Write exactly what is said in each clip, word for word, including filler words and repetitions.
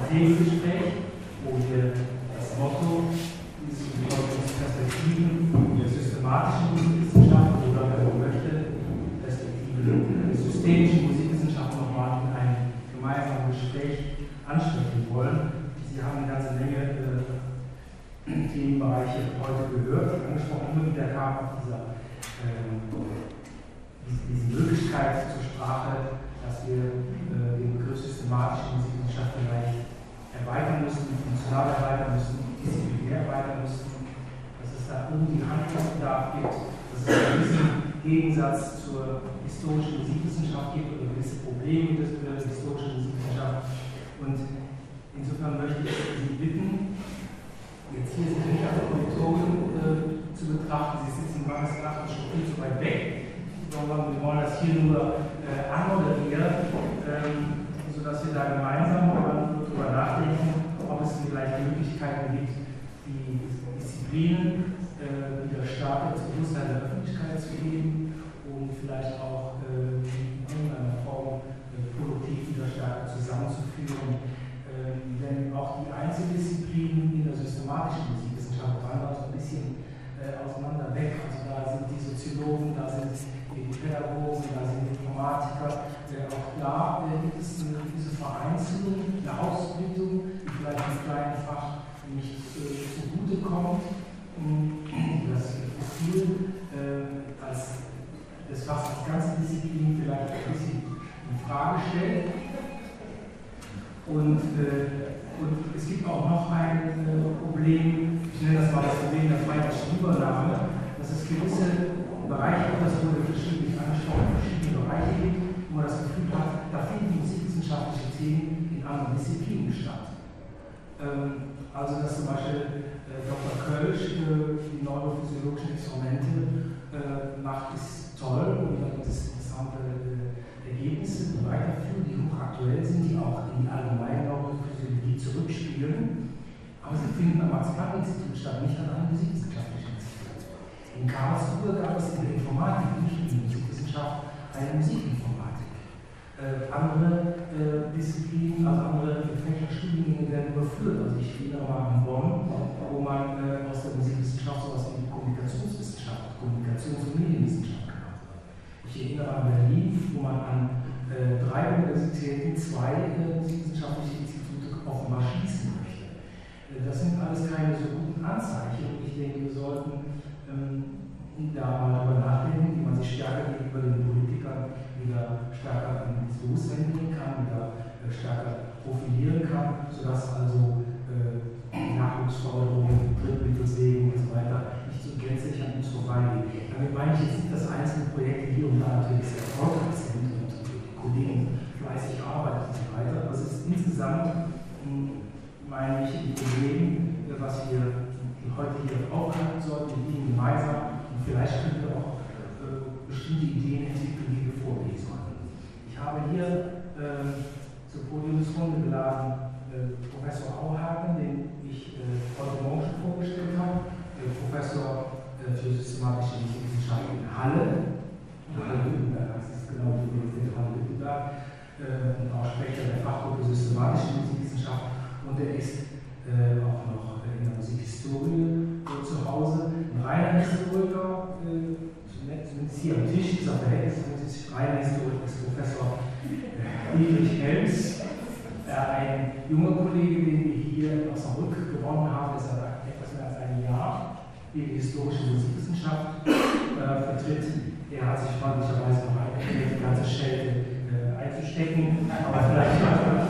Themengespräch, wo wir das Motto dieses Perspektiven der systematischen Musikwissenschaft oder, wenn man möchte, Perspektive der systemischen Musikwissenschaft nochmal in einem gemeinsamen Gespräch ansprechen wollen. Sie haben eine ganze Menge äh, Themenbereiche heute gehört, angesprochen. Immer wieder kam auf dieser, äh, diese, diese Möglichkeit zur Sprache, dass wir äh, den Begriff systematische Musikwissenschaft vielleicht erweitern müssen, funktional erweitern müssen, disziplinär erweitern müssen, dass es da irgendwie Handlungsbedarf gibt, dass es einen gewissen Gegensatz zur historischen Musikwissenschaft gibt oder gewisse Probleme der historischen Musikwissenschaft. Und insofern möchte ich Sie bitten, jetzt hier sind nicht als Auditorium äh, zu betrachten, Sie sitzen meines Erachtens schon viel zu weit weg, sondern wir wollen das hier nur äh, anmoderieren, ähm, sodass wir da gemeinsam darüber nachdenken, ob es vielleicht Möglichkeiten gibt, die Disziplinen äh, wieder stärker zu Bewusstsein der Öffentlichkeit zu heben und vielleicht auch äh, in irgendeiner Form äh, produktiv wieder stärker zusammenzuführen. Äh, denn auch die Einzeldisziplinen in der systematischen Musikwissenschaft fallen auch so ein bisschen äh, auseinander weg. Also da sind die Soziologen, da sind die Pädagogen, da sind die Informatiker. Äh, auch da äh, gibt es eine gewisse Vereinzelung, eine Ausbildung, die vielleicht im kleinen Fach nicht äh, zugute kommt. Das Profil äh, als das Fach als ganze Disziplin vielleicht ein bisschen in Frage stellt. Und, äh, und es gibt auch noch ein äh, Problem, ich nenne das mal das Problem der freiheitlichen Übernahme, dass es gewisse Bereiche, das wurde verschiedentlich angesprochen, verschiedene Bereiche gibt, wo man das Gefühl hat, da finden musikwissenschaftliche Themen in anderen Disziplinen statt. Ähm, also dass zum Beispiel äh, Doktor Kölsch äh, die neurophysiologischen Experimente äh, macht, ist toll und da gibt es interessante äh, Ergebnisse, die weiterführen, die hochaktuell sind, die auch in die allgemeine Neurophysiologie zurückspielen. Aber sie finden am Max-Planck-Institut statt, nicht an einem musikwissenschaftlichen Institut. In Karlsruhe gab es in der Informatik, nicht in der Musikwissenschaft, eine Musikinformatik. Äh, andere äh, Disziplinen, also andere Fächerstudiengänge werden überführt. Also ich erinnere mal an Bonn, wo man äh, aus der Musikwissenschaft sowas wie Kommunikationswissenschaft, Kommunikations- und Medienwissenschaft gemacht hat. Ich erinnere an Berlin, wo man an äh, drei Universitäten zwei äh, musikwissenschaftliche Institute offenbar schließen möchte. Äh, das sind alles keine so guten Anzeichen und ich denke, wir sollten ähm, da mal darüber nachdenken, wie man sich stärker gegenüber den Politikern wieder stärker ins Bewusstsein bringen kann, wieder äh, stärker profilieren kann, sodass also äh, Nachwuchsförderung, Drittmittelsägen und so weiter nicht so gänzlich an uns vorbeigehen. Damit meine ich jetzt nicht, dass einzelne Projekte hier und da natürlich sehr erfolgreich sind und die Kollegen fleißig arbeiten und so weiter, aber es ist insgesamt, mh, meine ich, ein Problem, was wir heute hier aufhalten sollten, mit Ihnen gemeinsam. Vielleicht können wir auch äh, bestimmte Ideen entwickeln, die wir vorgehen sollten. Ich habe hier äh, zur Podiumsrunde geladen äh, Professor Auhagen, den ich äh, heute Morgen schon vorgestellt habe, äh, Professor äh, für systematische Musikwissenschaft in Halle, Halle-Wittenberg, das ist genau die Universität Halle-Wittenberg, äh, und auch Sprecher der Fachgruppe Systematische Musikwissenschaft, und er ist äh, auch noch in der Musikhistorie äh, zu Hause. Ein reiner Historiker, äh, zumindest hier am Tisch, ist auf der Verhältnismäßig reiner Historiker, ist Professor äh, Friedrich Helms, äh, ein junger Kollege, den wir hier in Osnabrück gewonnen haben, ist seit etwas mehr als einem Jahr, die historische Musikwissenschaft äh, vertritt. Er hat sich freundlicherweise noch eingekriegt, die ganze Schelte äh, einzustecken, aber vielleicht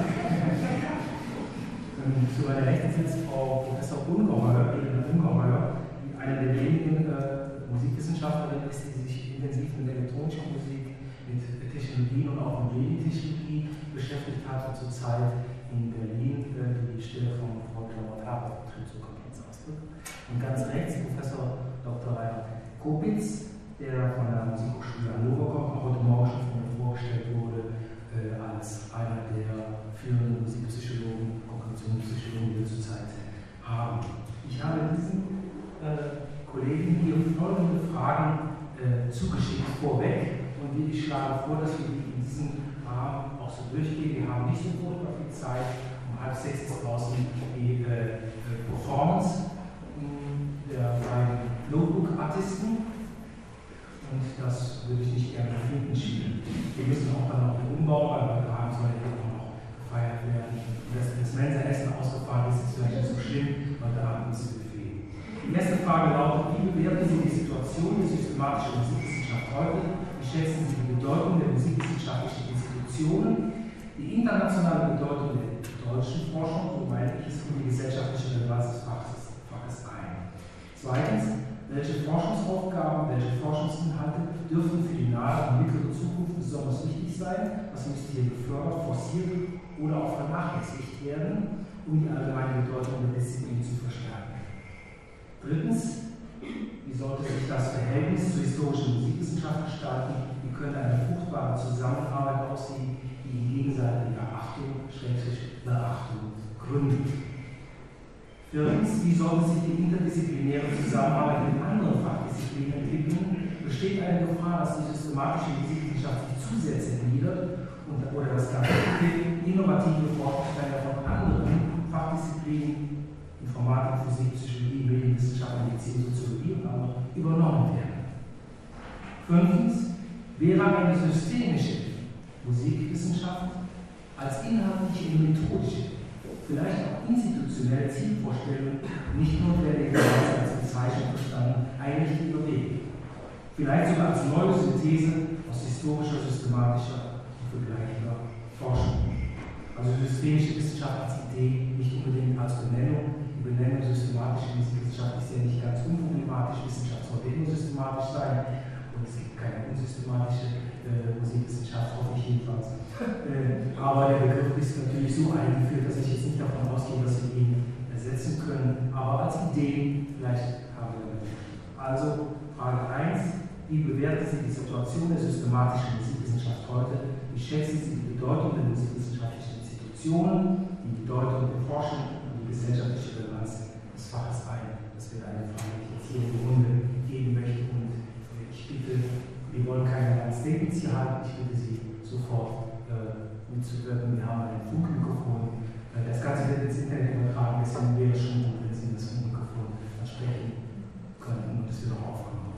zu meiner Rechten sitzt Frau Professor Ungeheuer, Elena Ungeheuer, die eine der wenigen äh, Musikwissenschaftlerinnen ist, die sich intensiv mit elektronischer Musik, mit Technologien und auch mit Medientechnologie beschäftigt hat und zurzeit in Berlin äh, die Stelle von Frau Claude Haber vertritt, so kommt man es ausdrücken. Und ganz rechts Professor Doktor Reinhard Kopitz, der von der Musikhochschule Hannover kommt, auch heute Morgen schon von mir vorgestellt wurde, äh, als einer der führenden Musikpsychologen, Kommunikationspsychologen, die wir zurzeit haben. Ich habe diesen äh, Kollegen hier folgende Fragen äh, zugeschickt vorweg und ich schlage vor, dass wir die in diesem Rahmen auch so durchgehen. Wir haben nicht so furchtbar viel Zeit. Um halb sechs ist draußen die äh, Performance der beiden Notebook-Artisten. Und das würde ich nicht gerne nach hinten schieben. Wir müssen auch dann noch den Umbau, weil heute Abend soll ja auch noch gefeiert werden. Und dass das Mensa-Essen ausgefallen ist, ist vielleicht nicht so schlimm. Heute Abend ist es Buffet. Die erste Frage lautet: Wie bewerten Sie die Situation der systematischen Musikwissenschaft heute? Wie schätzen Sie die Bedeutung der musikwissenschaftlichen Institutionen, die internationale Bedeutung der deutschen Forschung, so meine ich es, und die gesellschaftliche Relevanz des Faches, Faches ein? Zweitens: Welche Forschungsaufgaben, welche Forschungsinhalte dürfen für die nahe und mittlere Zukunft besonders wichtig sein? Was müsste hier gefördert, forciert oder auch vernachlässigt werden, um die allgemeine Bedeutung der Disziplin zu verstärken? Drittens: Wie sollte sich das Verhältnis zur historischen Musikwissenschaft gestalten? Wie könnte eine fruchtbare Zusammenarbeit aussehen, die in gegenseitiger Achtung, Schrägstrich Beachtung gründet? Viertens: Wie sollte sich die interdisziplinäre Zusammenarbeit mit anderen Fachdisziplinen entwickeln? Besteht eine Gefahr, dass die systematische Musikwissenschaft sich zu sehr zergliedert und, oder das ganze innovative Forschungsfelder von anderen Fachdisziplinen, Informatik, Physik, Psychologie, Medienwissenschaft, Medizin, Soziologie und andere, übernommen werden? Fünftens: Wäre eine systemische Musikwissenschaft als inhaltliche und methodische, vielleicht auch institutionelle Zielvorstellung nicht notwendigerweise als Bezeichnung verstanden, eigentlich überlegt. Vielleicht sogar als neue Synthese aus historischer, systematischer und vergleichender Forschung. Also systemische Wissenschaft als Idee, nicht unbedingt als Benennung. Die Benennung systematische Wissenschaft ist ja nicht ganz unproblematisch. Wissenschaft sollte immer systematisch sein. Und es gibt keine unsystematische äh, Musikwissenschaft, hoffe ich jedenfalls. Äh, aber der Begriff ist natürlich so eingeführt, dass ich jetzt nicht davon ausgehe, dass wir ihn ersetzen können. Aber als Idee vielleicht haben wir das. Also Frage eins: Wie bewerten Sie die Situation der systematischen Musikwissenschaft heute? Wie schätzen Sie die Bedeutung der musikwissenschaftlichen Institutionen, die Bedeutung der Forschung und die gesellschaftliche Relevanz des Faches ein? Das wäre eine Frage, die ich jetzt hier in die Runde geben möchte. Und ich bitte, wir wollen keine Statements hier halten, ich bitte Sie sofort äh, mitzuwirken. Wir haben ein Funkmikrofon. Äh, das Ganze wird ins Internet übertragen, deswegen wäre es schon gut, wenn Sie das Funkmikrofon ansprechen könnten und es wird auch aufgenommen.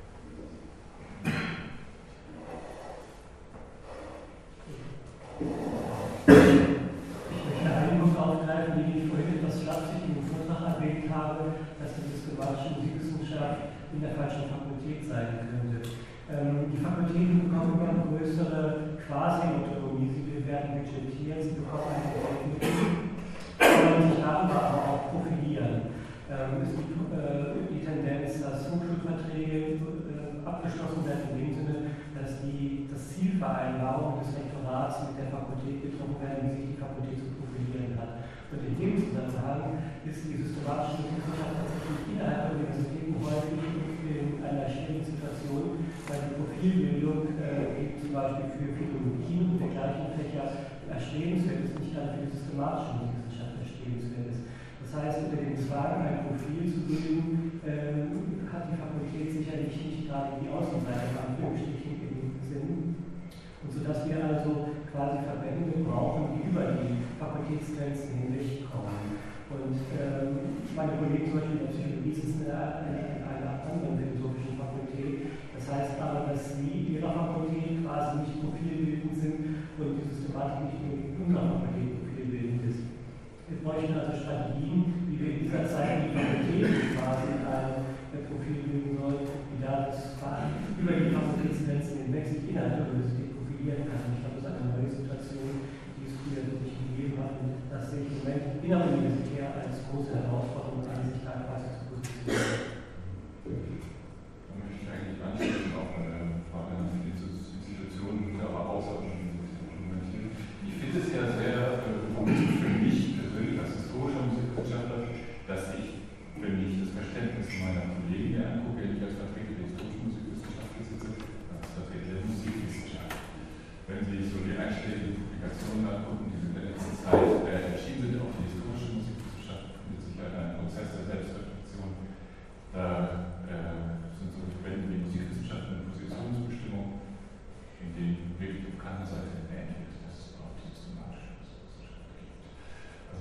Ich möchte einen Punkt aufgreifen, den ich vorhin etwas flapsig im Vortrag erwähnt habe, dass die systematische Musikwissenschaft in der falschen Fakultät sein könnte. Ähm, die Fakultäten bekommen immer eine größere Quasi-Autonomie, sie werden budgetieren, sie bekommen eine Geldmittel, wollen sich darüber aber auch profilieren. Ähm, es gibt äh, die Tendenz, dass Hochschulverträge äh, abgeschlossen werden in dem Sinne, dass die das Zielvereinbarung des Rektorats mit der Fakultät getroffen werden, wie sich die Fakultät zu profilieren hat. Und in dem Zusammenhang ist die systematische Wissenschaft tatsächlich innerhalb der Universitäten häufig in einer schwierigen Situation, weil die Profilbildung äh, zum Beispiel für Philologien und dergleichen Fächer erstrebenswert ist, nicht gerade für die systematische Wissenschaft erstrebenswert ist. Das heißt, unter dem Zwang, ein Profil zu bilden, ähm, hat die Fakultät sicherlich nicht gerade die Außenseite von Anführungsstrichen im Sinn. Und sodass wir also quasi Verbände brauchen, die über die Fakultätsgrenzen hinweg kommen. Und ähm, meine Kollegen zum Beispiel in der Psychologie sitzen in einer, einer anderen philosophischen Fakultät. Das heißt aber, dass sie in ihrer Fakultät quasi nicht profilbildend sind und die Systematik nicht nur in unserer Fakultät profilbildend ist. Wir bräuchten also Strategien, wie wir in dieser Zeit die Fakultät quasi ein Profil bilden sollen, die da über die Fakultätsgrenzen hinweg sich innerhalb der Universität profilieren kann. Ich glaube, das ist eine neue Situation, die es früher wirklich gegeben hat und das sehe ich im Moment inneruniversitär als große Herausforderung an, sich da quasi zu positionieren. Da möchte ich eigentlich anschließen auch bei der Frage nach den Institutionen, aber außerordentlich argumentieren. Ich finde es ja sehr gut äh, für mich persönlich als historischer Musikwissenschaftler, dass ich, wenn ich das Verständnis meiner Kollegen mir angucke, wenn ich als Vertreter der historischen Musikwissenschaft sitze, als Vertreter der Musikwissenschaft. Wenn Sie so die einschlägigen Publikationen angucken, die in der letzten Zeit äh, erschienen sind, auch die historische Musikwissenschaft befindet sich leider ein Prozess der Selbstreflexion. Da äh, sind so Verbände wie Musikwissenschaft und Positionsbestimmung, in denen wirklich auf keiner Seite erwähnt wird, dass es überhaupt die systematische Musikwissenschaft gibt.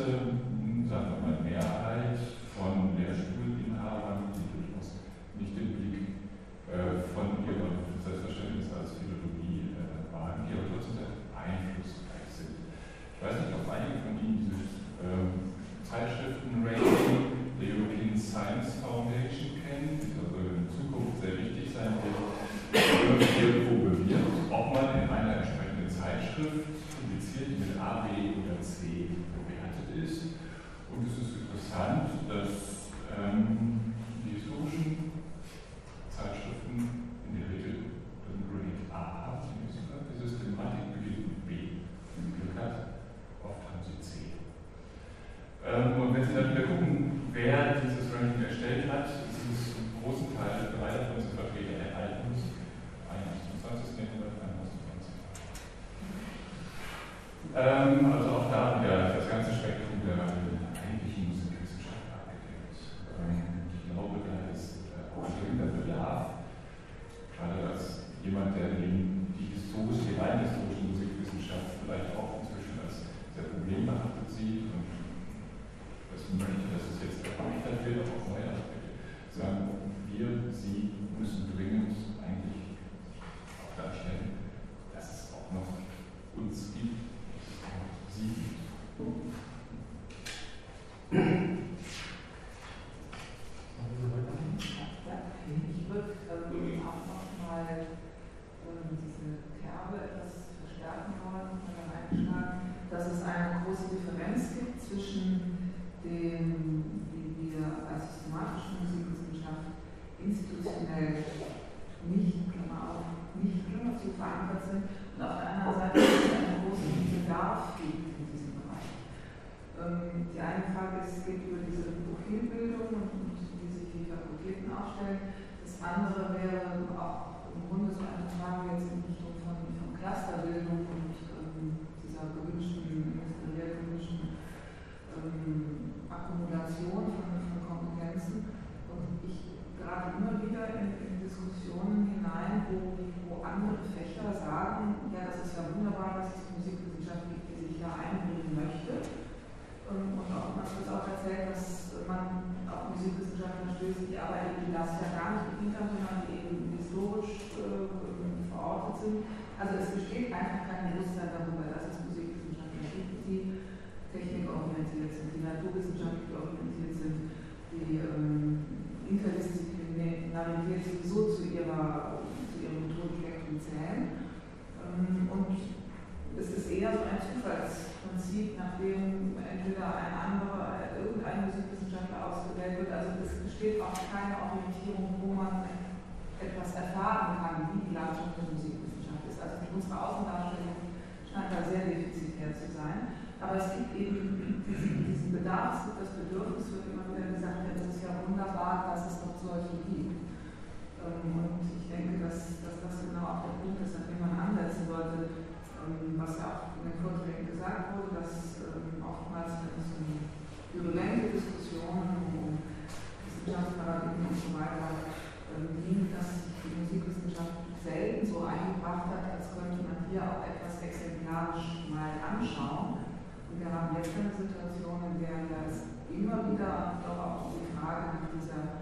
große, sagen wir mal, Mehrheit von Lehrstuhlinhabern, die durchaus nicht den Blick äh, von ihrem Selbstverständnis als Philologie äh, wagen, die aber trotzdem sehr einflussreich sind. Ich weiß nicht, ob einige von Ihnen dieses ähm, Zeitschriften-Rating der European Science Foundation kennen, die also in Zukunft sehr wichtig sein wird, irgendwo bewirbt, ob man in einer entsprechenden Zeitschrift publiziert, die mit A, B oder C bewertet ist. Und es ist interessant, dass ähm, die historischen Zeitschriften in der Regel den Grade A haben, die Systematik beginnt mit B. Wenn man Glück hat, oft haben sie C. Ähm, und wenn Sie dann wieder gucken, wer dieses Ranking erstellt hat, ist es im großen Teil drei davon sind Vertreter der alten Musik, einer aus dem zwanzigsten Jahrhundert, einer aus dem zwanzigsten Ähm, also auch da wieder das ganze Spektrum der eigentlichen Musikwissenschaft abgedeckt. Ähm, ich glaube, da ist äh, auch dringender Bedarf, gerade als jemand, der eben die historische, die rein historische Musikwissenschaft vielleicht auch inzwischen als sehr problembehaftet sieht und das möchte, dass es jetzt erweitert wird auf neue Aspekte, sagen wir, Sie müssen dringend eigentlich auch darstellen, dass es auch noch uns gibt. Sie. Ja, ich würde ähm, auch nochmal ähm, diese Kerbe etwas verstärken wollen oder einschlagen, dass es eine große Differenz gibt zwischen dem, wie wir als systematische Musikwissenschaft institutionell nicht, Klammer auf, nicht Klammer zu verankert sind und auf der anderen Seite dass es einen großen Bedarf gibt in diesem Bereich. Ähm, die eine Frage ist, es geht über diese Profilbildung und, und wie sich die Fakultäten aufstellen. Das andere wäre auch im Grunde so eine Frage jetzt in Richtung von, von Clusterbildung und ähm, dieser gewünschten, ministeriell gewünschten ähm, Akkumulation von, von Kompetenzen. Und ich gerate immer wieder in, in Diskussionen hinein, wo, wo andere Fächer sagen, ja, das ist ja wunderbar, dass es Musikwissenschaft gibt, die sich da einbringen möchte. Und auch man wird auch erzählt, dass man auf Musikwissenschaftler stößt, die aber eben das ja gar nicht bedient haben, sondern die eben historisch äh, verortet sind. Also es besteht einfach kein Bewusstsein darüber, dass es Musikwissenschaftler gibt, die technikorientiert sind, die naturwissenschaftlich orientiert sind, die ähm, Interdisziplinarität sowieso zu, ihrer, zu ihrem Methodenspektrum zählen. Ähm, und es ist eher so ein Zufallsprinzip, nachdem entweder ein anderer, irgendein Musikwissenschaftler ausgewählt wird. Also es besteht auch keine Orientierung, wo man etwas erfahren kann, wie die Landschaft der Musikwissenschaft ist. Also unsere Außendarstellung scheint da sehr defizitär zu sein. Aber es gibt eben diesen, diesen Bedarf, es gibt das Bedürfnis, wird immer wieder gesagt, ja, das ist ja wunderbar, dass es doch solche gibt. Und ich denke, dass, dass das genau auch der Punkt ist, an dem man ansetzen sollte. Was ja auch in den Vorträgen gesagt wurde, dass ähm, oftmals, wenn es um virulente Diskussionen um Wissenschaftsparadigmen und so weiter ähm, ging, dass sich die Musikwissenschaft selten so eingebracht hat, als könnte man hier auch etwas exemplarisch mal anschauen. Und wir haben jetzt eine Situation, in der es immer wieder doch auch um die Frage nach dieser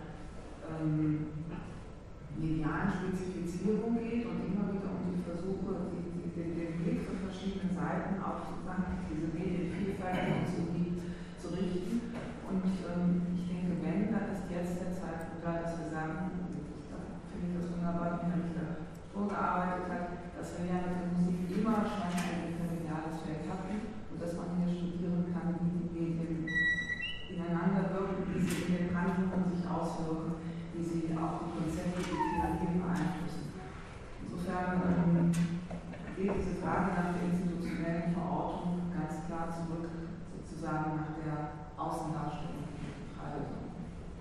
ähm, medialen Spezifizierung geht und immer wieder um die Versuche, die Den, den Blick von verschiedenen Seiten auf sozusagen diese Medienvielfalt, die es so gibt, zu richten. Und ähm, ich denke, wenn, dann ist jetzt der Zeitpunkt da, dass wir sagen, da finde ich das wunderbar, wie Herr Richter vorgearbeitet hat, dass wir ja mit der Musik immer schon ein intermediales Feld hatten und dass man hier studieren kann, wie die Medien ineinander wirken, wie sie in den Handlungen sich auswirken, wie sie auch die Konzepte, die Therapien beeinflussen. Insofern ähm, geht diese Frage nach der institutionellen Verortung ganz klar zurück, sozusagen nach der Außendarstellung der Freiheit.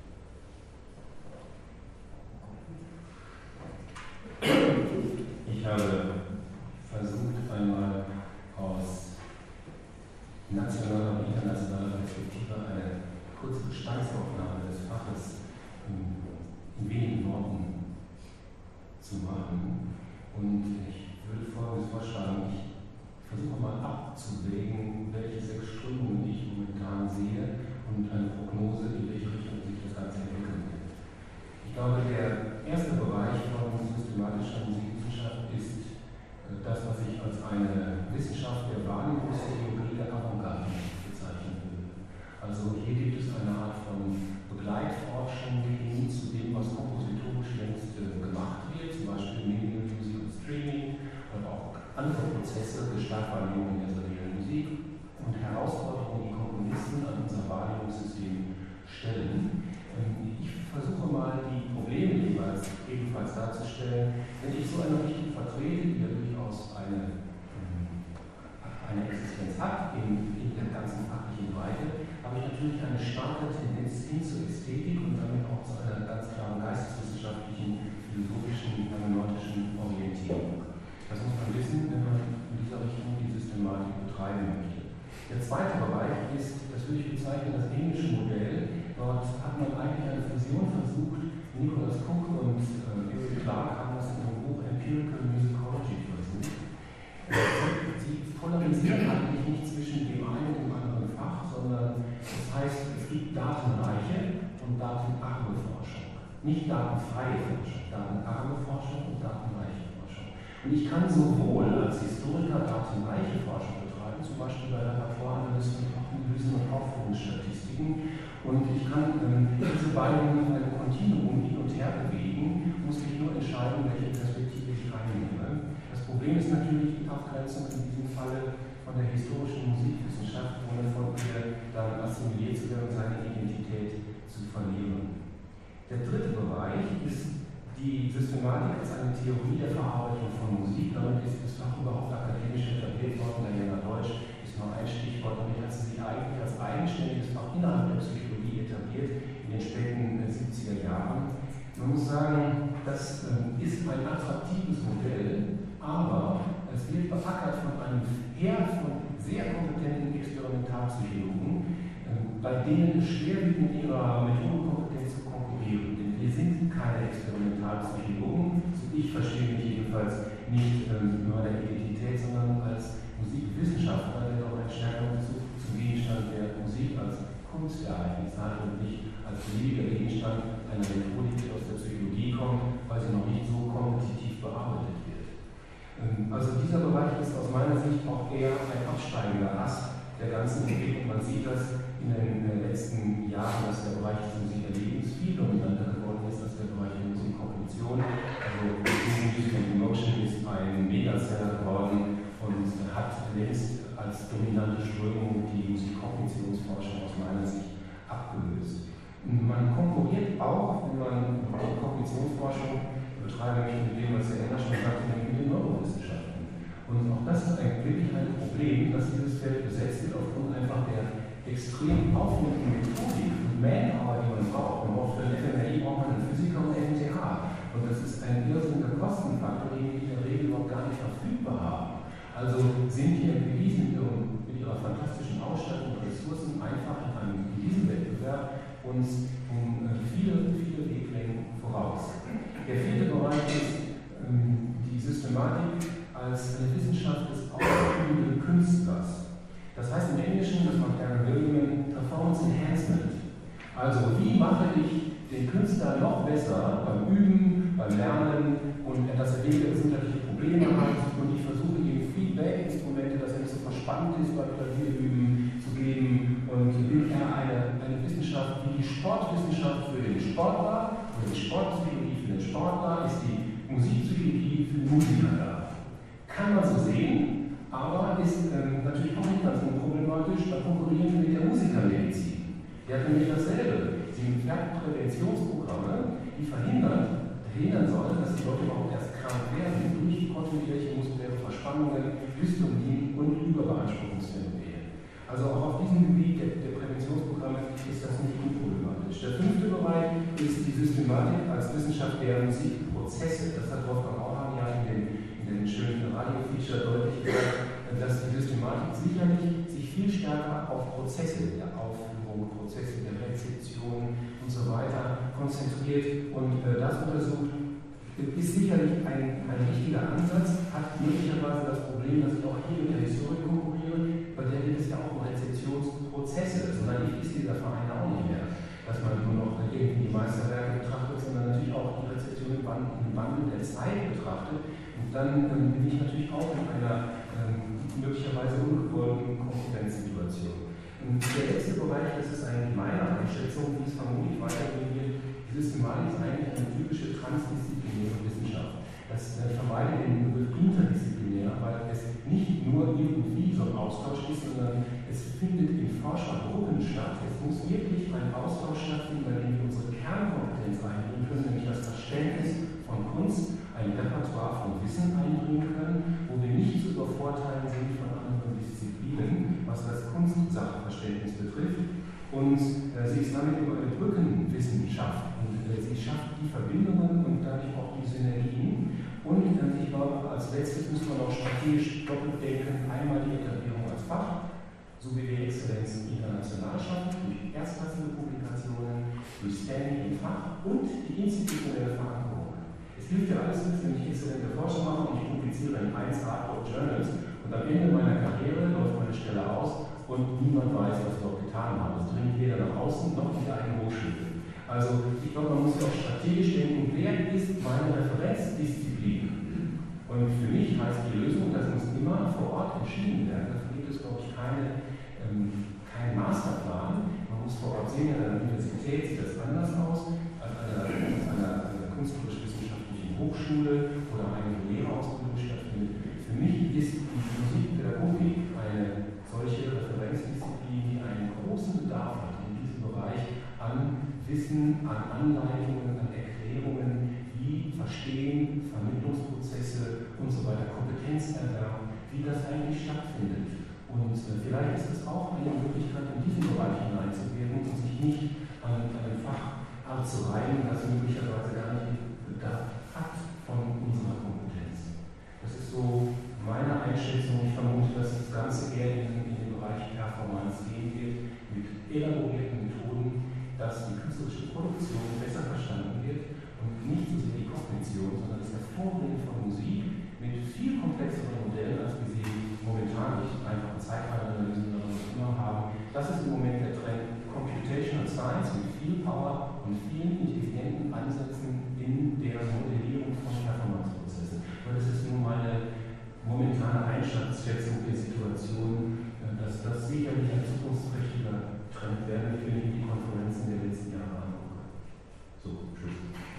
Ich habe versucht, einmal aus nationaler und internationaler Perspektive eine kurze Bestandsaufnahme des Faches in, in wenigen Worten zu machen. Und ich würde Folgendes vorschlagen: Ich versuche mal abzuwägen, welche sechs Stunden ich momentan andere Prozesse, Gestaltwahrnehmung in der seriellen Musik und Herausforderungen, die Komponisten an unser Wahrnehmungssystem stellen. Ich versuche mal, die Probleme jeweils ebenfalls darzustellen. Wenn ich so eine Richtung vertrete, die ja durchaus eine, eine Existenz hat in, in der ganzen fachlichen Breite, habe ich natürlich eine starke Tendenz hin zur Ästhetik und damit auch zu einer ganz klaren geisteswissenschaftlichen, philosophischen, hermeneutischen Orientierung. Das muss man wissen, wenn man in dieser Richtung die Systematik betreiben möchte. Der zweite Bereich ist, das würde ich bezeichnen, das englische Modell. Dort hat man eigentlich eine Fusion versucht. Nicholas Cook und äh, Eric Clark haben das in ihrem Buch Empirical Musicology versucht. Äh, sie polarisieren eigentlich nicht zwischen dem einen und dem anderen Fach, sondern das heißt, es gibt datenreiche und datenarme Forschung. Nicht datenfreie Forschung, datenarme Forschung und datenreiche Forschung. Und ich kann sowohl als Historiker datenreiche Forschung betreiben, zum Beispiel bei Repertoireanalysen und Aufführungsstatistiken. Und ich kann ähm, diese beiden in einem Kontinuum hin und her bewegen, muss mich nur entscheiden, welche Perspektive ich einnehme. Das Problem ist natürlich die Abgrenzung in diesem Falle von der historischen Musikwissenschaft, ohne von ihr dann assimiliert zu werden und seine Identität zu verlieren. Der dritte Bereich ist die Systematik als eine Theorie der Verarbeitung von Musik. Damit ist das Fach überhaupt akademisch etabliert worden, der Jena Deutsch ist nur ein Stichwort, damit hat sie sich eigentlich als eigenständiges Fach innerhalb der Psychologie etabliert in den späten siebziger Jahren. Man muss sagen, das äh, ist ein attraktives Modell, aber es wird beackert von einem Heer von sehr kompetenten Experimentalpsychologen, äh, bei denen es schwer wird, mit ihrer Methodenkompetenz zu konkurrieren. Denn wir sind keine Experimentalpsychologen, so ich verstehe mich jedenfalls nicht ähm, in meiner Identität, sondern als Musikwissenschaftler, der doch einen stärkeren Bezug zum Gegenstand der Musik als Kunstereignis hat und nicht als beliebiger Gegenstand einer Methodik, die aus der Psychologie kommt, weil sie noch nicht so kompetitiv bearbeitet wird. Also dieser Bereich ist aus meiner Sicht auch eher ein absteigender Ast der ganzen Entwicklung. Man sieht das in den letzten Jahren, dass der Bereich des Musikerlebens viel dominanter geworden ist als der Bereich der Musikkognition. Also Music and Emotion ist ein Megaseller geworden und hat längst als dominante Strömung die Musikkognitionsforschung aus meiner Sicht abgelöst. Man konkurriert auch, wenn man die Kognitionsforschung betreiben möchte, mit dem, was der Enner schon sagte, mit den Neurowissenschaften. Und auch das ist ein, wirklich ein Problem, dass dieses Feld besetzt wird aufgrund einfach der extrem aufwendigen Methodik und Manpower, die man braucht. Man braucht für ein F M R I braucht man einen Physiker und einen M T H. Und das ist ein irrsinniger Kostenfaktor, den wir in der Regel noch gar nicht verfügbar haben. Also sind die Empiries mit, mit ihrer fantastischen Ausstattung und Ressourcen einfach in einem in diesem Wettbewerb uns um äh, viele, viele Weglängen voraus. Der vierte Bereich ist ähm, die Systematik als eine Wissenschaft des ausübenden Künstlers. Das heißt im Englischen, das macht Darren Williman, Performance Enhancement. Also wie mache ich den Künstler noch besser beim Üben, beim Lernen und dass er weniger gesundheitliche Probleme hat und ich versuche ihm Feedback-Instrumente, dass er nicht so verspannt ist beim Klavierüben zu geben und will er eine, eine Wissenschaft wie die Sportwissenschaft für den Sportler oder die Sportpsychologie für den Sportler ist die Musikpsychologie für den Musiker da. Kann man so sehen, aber ist ähm, natürlich auch nicht ganz unproblematisch, da konkurrieren wir mit der Musikermedizin. Die hat nämlich dasselbe. Sie entwerfen Präventionsprogramme, die verhindern, verhindern sollen, dass die Leute überhaupt erst krank werden durch die kontinuierliche muskuläre Verspannungen, Dystonien und Überbeanspruchungsphänomene. Also auch auf diesem Gebiet der, der Präventionsprogramme ist das nicht unproblematisch. Der fünfte Bereich ist die Systematik als Wissenschaft der Musikprozesse. Das hat Wolfgang Auerhahn ja in den, in den schönen Radio-Feature deutlich gesagt, dass die Systematik sicherlich sich viel stärker auf Prozesse der Aufführung, Prozesse der Rezeption und so weiter konzentriert und äh, das untersucht. Ist sicherlich ein, ein richtiger Ansatz, hat möglicherweise das Problem, dass ich auch hier mit der Historik konkurriere, bei der geht es ja auch um Rezeptionsprozesse, sondern ich ist dieser Verein auch nicht mehr, dass man nur noch irgendwie die Meisterwerke betrachtet, sondern natürlich auch die Rezeption im Wandel der Zeit betrachtet. Und dann ähm, bin ich natürlich auch in einer ähm, möglicherweise ungewollten Konkurrenzsituation. Und der letzte Bereich, das ist eigentlich meine Einschätzung, wie es vermutlich weitergehen wird. Die Systematik ist eigentlich eine typische transdisziplinäre Wissenschaft. Das äh, vermeidet den Begriff interdisziplinär, weil ist, sondern es findet in Forschergruppen statt. Es muss wirklich ein Austausch stattfinden, bei dem wir unsere Kernkompetenz einbringen können, nämlich das Verständnis von Kunst, ein Repertoire von Wissen einbringen können, wo wir nicht zu übervorteilen sind von anderen Disziplinen, was das Kunstsachverständnis betrifft. Und äh, sie ist damit über eine Brückenwissenschaft und äh, sie schafft die Verbindungen und dadurch auch die Synergien. Und äh, ich glaube, als letztes muss man auch strategisch doppelt denken, einmal die Etablierung als Fach, so wie wir Exzellenz international schaffen, durch erstklassige Publikationen, durch Standing im Fach und die institutionelle Verankerung. Es hilft ja alles nichts, wenn ich exzellente Forschung mache und ich publiziere in eins A Top Journals und am Ende meiner Karriere läuft meine Stelle aus und niemand weiß, was ich dort getan habe. Es dringt weder nach außen noch in die eigene Hochschule. Also ich glaube, man muss ja auch strategisch denken, wer ist meine Referenzdisziplin? Und für mich heißt die Lösung, das muss immer vor Ort entschieden werden. Dafür gibt es, glaube ich, keine, ähm, keinen Masterplan. Man muss vor Ort sehen, an der Universität sieht das anders aus, als an einer, einer, einer künstlerisch-wissenschaftlichen Hochschule oder eine Lehrerausbildung stattfindet. Für mich ist die Musikpädagogik eine solche Referenzdisziplin, die einen großen Bedarf hat in diesem Bereich an Wissen, an Anleitungen, an Erklärungen, wie Verstehen, Vermittlungsprozesse und so weiter, Kompetenzerwerb, wie das eigentlich stattfindet. Und äh, vielleicht ist es auch eine Möglichkeit, in diesen Bereich hineinzuwirken und sich nicht an einem Fach abzureiben, das möglicherweise gar nicht den Bedarf hat von unserer Kompetenz. Das ist so meine Einschätzung. Ich vermute, dass das Ganze eher in, in den Bereich Performance gehen wird, mit elaborierten Methoden, dass die künstlerische Produktion besser verstanden wird und nicht so sehr die Kognition, sondern das Hervorbringen von Musik mit viel komplexeren Modellen, als wir sie momentan durch einfache Zeitanalysen oder was auch immer haben. Das ist im Moment der Trend Computational Science mit viel Power und vielen intelligenten Ansätzen in der Modellierung von Performanceprozessen. Und das ist nur meine momentane Einschätzung der Situation, dass das sicherlich ein zukunftsträchtiger Trend werden wird, wenn ich die Konferenzen der letzten Jahre angucke. So, Schluss.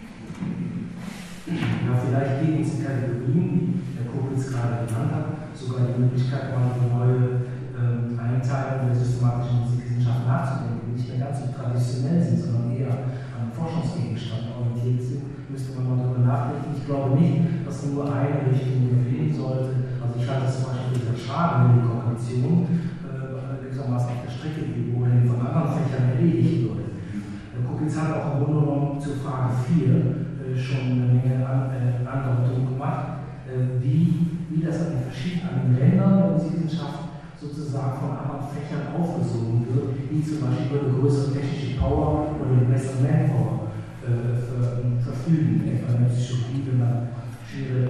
Ja, vielleicht geben uns die Kategorien, die der Koblenz gerade genannt hat, sogar die Möglichkeit, mal über neue ähm, Einteilungen der systematischen Musikwissenschaft nachzudenken, die nicht mehr ganz so traditionell sind, sondern eher an Forschungsgegenstand orientiert sind, müsste man mal darüber nachdenken. Ich glaube nicht, dass nur eine Richtung erwähnen sollte. Also ich halte zum Beispiel sehr schade, wenn die Kognition äh, gewissermaßen auf der Strecke blieb oder von anderen Fächern erledigt würde. Der Koblenz hat auch im Grunde genommen zur Frage vier äh, schon eine Menge an, äh, Andeutungen gemacht, äh, wie, wie das an den verschiedenen Ländern der Musikwissenschaft sozusagen von anderen Fächern aufgesogen wird, die zum Beispiel über eine größere technische Power oder eine bessere Manpower äh, ver, verfügen, etwa in der Psychologie, wenn man schwere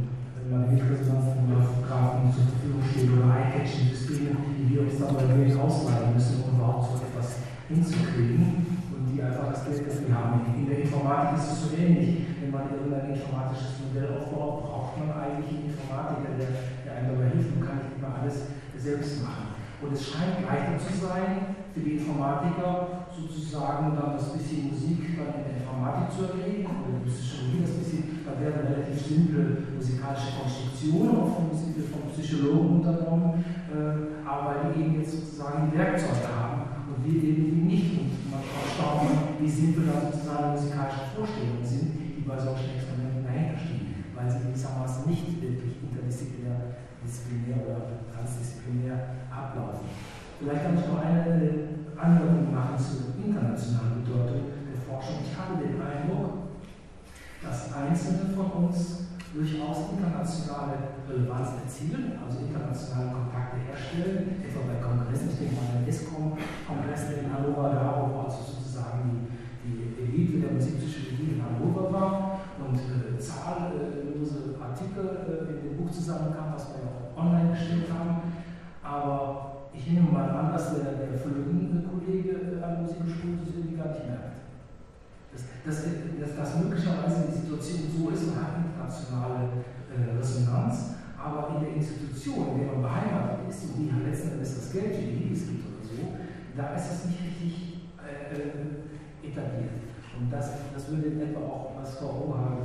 Magnetresonanztomographen zur Verfügung stehen oder Eye-Catching-Systeme, die wir uns dann bei Geld ausleihen müssen, um überhaupt so etwas hinzukriegen und die einfach das Geld dafür haben. In der Informatik ist es so ähnlich. Wenn man irgendein informatisches Modell aufbaut, braucht man eigentlich einen Informatiker, der, der einem dabei hilft und kann nicht immer alles selbst machen. Und es scheint leichter zu sein, für die Informatiker sozusagen dann das bisschen Musik dann in der Informatik zu erledigen, oder die Psychologie das bisschen, da werden relativ simple musikalische Konstruktionen auch von, von Psychologen unternommen, äh, aber weil die eben jetzt sozusagen die Werkzeuge haben und wir eben die nicht. Und man erstaunt, wie simpel dann sozusagen musikalische Vorstellungen sind, die bei solchen Experimenten dahinter stehen, weil sie gewissermaßen nicht wirklich interdisziplinär, disziplinär oder transdisziplinär ablaufen. Vielleicht kann ich noch eine Anmerkung machen zur internationalen Bedeutung der Forschung. Ich habe den Eindruck, dass Einzelne von uns durchaus internationale Relevanz erzielen, also internationale Kontakte herstellen, etwa bei Kongressen. Ich denke mal an den ESCOM-Kongress, der in Hannover da, wo also sozusagen die, die Elite der Musikpsychologie in Hannover war und äh, zahllose Artikel äh, in dem Buch zusammenkam, was wir ja auch online gestellt haben. Aber ich nehme mal an, dass der, der Flöten-Kollege an Musik geschult ist, irgendwie gar nicht merkt. Dass, dass, dass, dass möglicherweise die Situation so ist, man hat internationale äh, Resonanz, aber in der Institution, in der man beheimatet ist und die letzten Endes das Geld für die es gibt oder so, da ist das nicht richtig äh, etabliert. Und das, das würde in etwa auch, was Frau Oberhagen gesagt hat,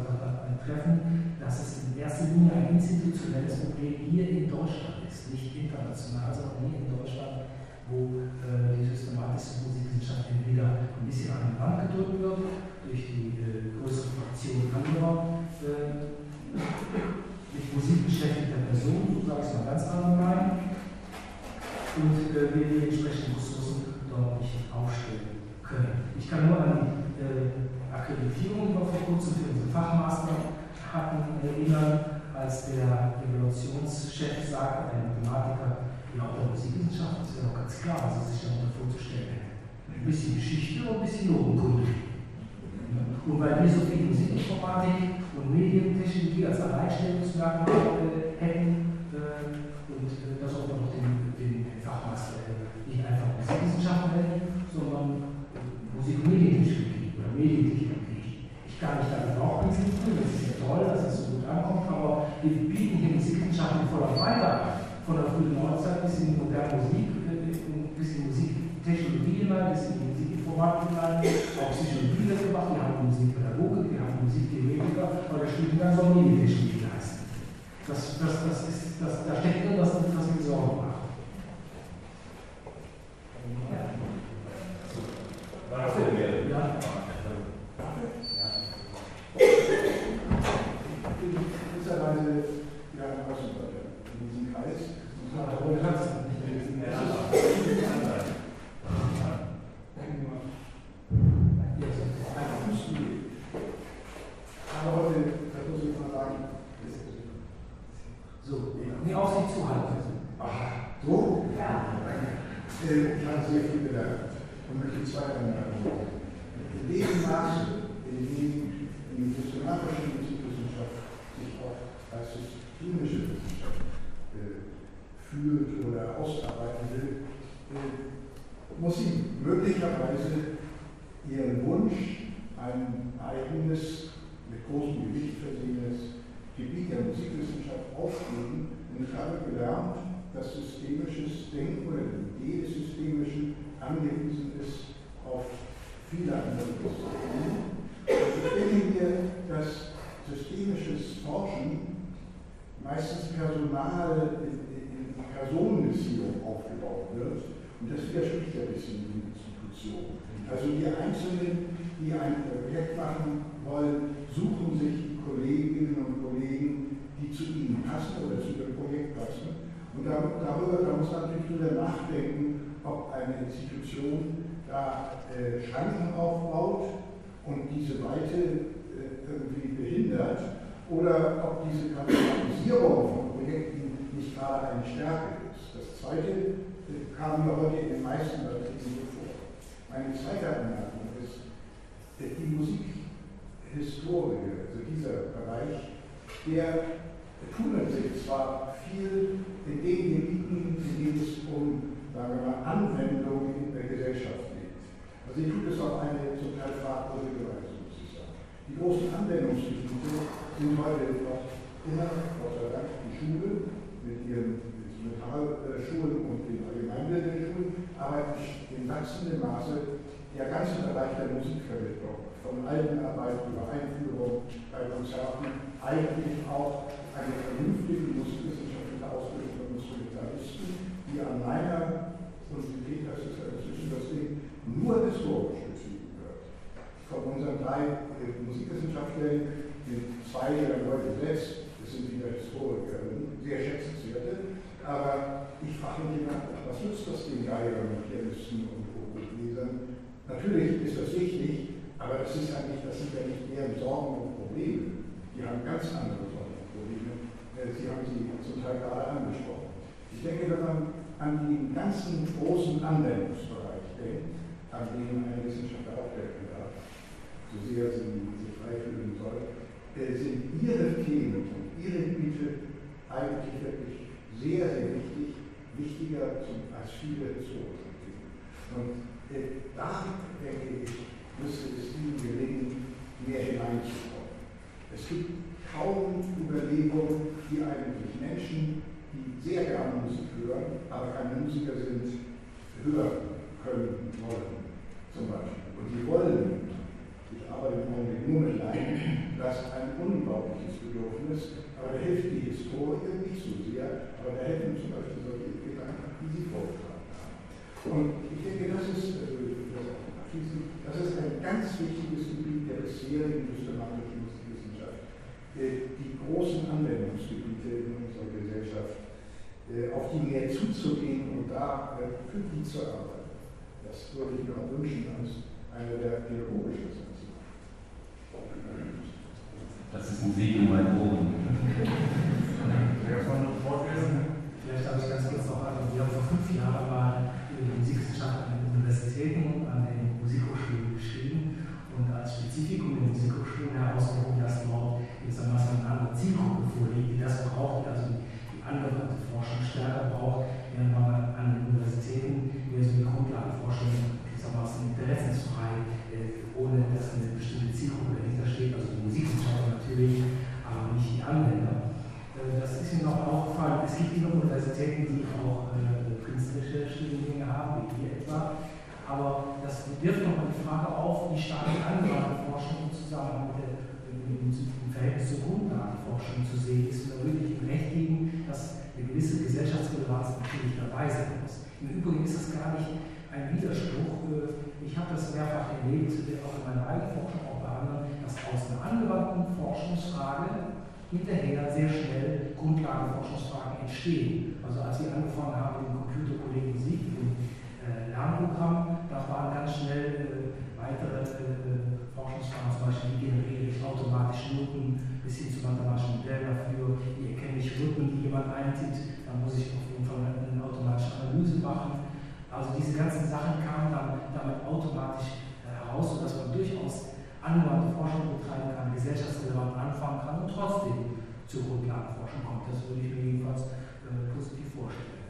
treffen, dass es in erster Linie ein institutionelles Problem hier in Deutschland ist, nicht international, sondern hier in Deutschland, wo äh, die systematische Musikwissenschaft entweder ein bisschen an den Rand gedrückt wird durch die äh, größere Fraktion anderer äh, mit Musik beschäftigter Personen, so sage ich es mal ganz allgemein, und äh, wir die entsprechenden Ressourcen dort nicht aufstellen können. Ich kann nur an die äh, Akkreditierung, die wir vor kurzem für unseren Fachmaster hatten, erinnern, als der Evaluationschef sagte, ein Mathematiker, ja, auch der Musikwissenschaft, das wäre doch ganz klar, was er sich darunter vorzustellen hätte. Ein bisschen Geschichte und ein bisschen Notenkunde. Und weil wir so viel Musikinformatik und Medientechnologie als Alleinstellungsmerkmal äh, hätten, äh, und äh, das auch noch den, den Fachmaster äh, nicht einfach Musikwissenschaften nennen, sondern äh, Musik- und Medientechnologie oder Medientechnologie. Ich kann mich da auch anbieten, das ist ja toll, dass das so gut ankommt, aber wir bieten hier Musikwissenschaften voller Breite an. Von der frühen Neuzeit bis in die moderne Musik, bis in Musiktechnologie hinein, bis in die Musikinformatik hinein, auch Psychologie wird gemacht, wir haben Musikpädagogik, wir haben Musiktheoretiker, aber der Studiengang soll Medientechnologie heißen. Das, das, das ist, das, da steckt irgendwas, was mir Sorgen macht. Ja. Waffe mehr. Ja. Gewisserweise ja ein Außenseiter in diesem Kreis. Aber du kannst es nicht lesen. Ja. Aber heute muss ich mal sagen, so, nee, auf Sie zuhalten. Ach, so? Ja. Äh, ich habe sehr viel gelernt und möchte zwei Anmerkungen. In dem Maße, in dem die systematische Musikwissenschaft sich auch als systemische Wissenschaft äh, fühlt oder ausarbeiten will, äh, muss sie möglicherweise ihren Wunsch, ein eigenes, mit großem Gewicht versehenes Gebiet der Musikwissenschaft aufgeben. Und ich habe gelernt, dass systemisches Denken oder die Idee des Systemischen angewiesen ist auf viele andere Disziplinen. Ich denke mir, dass systemisches Forschen meistens Personal in, in Personenbeziehung aufgebaut wird. Und das widerspricht ja ein bisschen die Institution. Also die Einzelnen, die ein Projekt machen wollen, suchen sich die Kolleginnen und Kollegen, die zu ihnen passen oder zu ihrem Projekt passen. Und darüber da muss man natürlich drüber nachdenken, ob eine Institution da äh, Schranken aufbaut und diese Weite äh, irgendwie behindert, oder ob diese Kategorisierung von Projekten nicht gerade eine Stärke ist. Das Zweite äh, kam mir heute in den meisten Artikeln so vor. Meine zweite Anmerkung ist, äh, die Musikhistorie, also dieser Bereich, der tunnelt sich zwar viel in den Gebieten, in denen es um, sagen wir mal, Anwendungen in der Gesellschaft geht. Also ich tue das auf eine zum Teil fragwürdige Weise, muss ich sagen. Die großen Anwendungsgebiete sind heute noch immer, Gott sei Dank, die Schule mit ihren Elementarschulen und den allgemeinbildenden Schulen, aber in wachsendem Maße der ganze Bereich der Musikvermittlung, von Albenarbeit über Einführung bei Konzerten, eigentlich auch eine vernünftige musikwissenschaftliche Ausbildung von Instrumentalisten, die an meiner Universität, das ist ja inzwischen das Ding, nur historisch betrieben wird. Von unseren drei äh, Musikwissenschaftlern sind zwei der Leute besetzt, das sind wieder Historikerinnen, sehr schätzenswerte, aber ich frage mich immer, was nützt das den Geigern und Pianisten und Lesern? Natürlich ist das wichtig, aber das ist eigentlich, das sind ja nicht mehr Sorgen und Probleme. Die haben ganz andere Sorgen und Probleme. Sie haben sie zum Teil gerade angesprochen. Ich denke, wenn man an den ganzen großen Anwendungsbereich denkt, an dem eine Wissenschaft aufdecken darf, so sehr sie sich frei fühlen soll, sind ihre Themen und ihre Gebiete eigentlich wirklich sehr, sehr wichtig, wichtiger als viele historische Themen. Und äh, da, denke ich, müsste es ihnen gelingen, mehr hineinzukommen. Es gibt kaum Überlegungen, die eigentlich Menschen, die sehr gerne Musik hören, aber keine Musiker sind, hören können wollen, zum Beispiel. Und die wollen, ich arbeite im Augenblick nur mit Laien, dass ein Unbau Und ich denke, das ist, das ist ein ganz wichtiges Gebiet der bisherigen systematischen Musikwissenschaft. Die großen Anwendungsgebiete in unserer Gesellschaft, auf die mehr zuzugehen und da für die zu arbeiten. Das würde ich mir auch wünschen als einer der pädagogischen Sätze. Das ist Musik in meinen Ohren. Vielleicht darf ich ganz kurz noch an, wir haben vor fünf Jahren mal über die Musikwissenschaft an den Universitäten und an den Musikhochschulen geschrieben und als Spezifikum der Musikhochschulen herausgehoben, dass dort gewissermaßen eine andere Zielgruppe vorliegt, die das braucht, die also die angewandte Forschung stärker braucht, während man an den Universitäten mehr so die Grundlagenforschung gewissermaßen interessensfrei, äh, ohne dass eine bestimmte Zielgruppe dahinter steht, also die Musikwissenschaftler natürlich, aber nicht die Anwender. Das ist mir noch aufgefallen. Es gibt viele Universitäten, die auch äh, künstlerische Studiengänge haben, wie hier etwa. Aber das wirft nochmal die Frage auf, wie stark die angewandte Forschung im Zusammenhang mit der, im, im Verhältnis zur Grundlagenforschung zu sehen ist. Und da würde ich Ihnen recht geben, dass eine gewisse Gesellschaftsrelevanz natürlich dabei sein muss. Im Übrigen ist das gar nicht ein Widerspruch. Ich habe das mehrfach erlebt, auch in meiner eigenen Forschung, auch bei anderen, dass aus einer angewandten Forschungsfrage hinterher sehr schnell Grundlagenforschungsfragen entstehen. Also als wir angefangen haben mit dem Computerkollegen Musik, dem äh, Lernprogramm, da waren ganz schnell äh, weitere äh, Forschungsfragen, zum Beispiel wie generiere ich automatisch Noten bis hin zu mathematischen Modellen dafür, wie erkenne ich Rhythmen, die jemand eintippt, dann muss ich auf jeden Fall eine automatische Analyse machen. Also diese ganzen Sachen kamen dann damit automatisch äh, heraus, sodass man durchaus angewandte Forschung betreiben kann, gesellschaftsrelevant anfangen kann und trotzdem zur Grundlagenforschung kommt. Das würde ich mir jedenfalls äh, positiv vorstellen.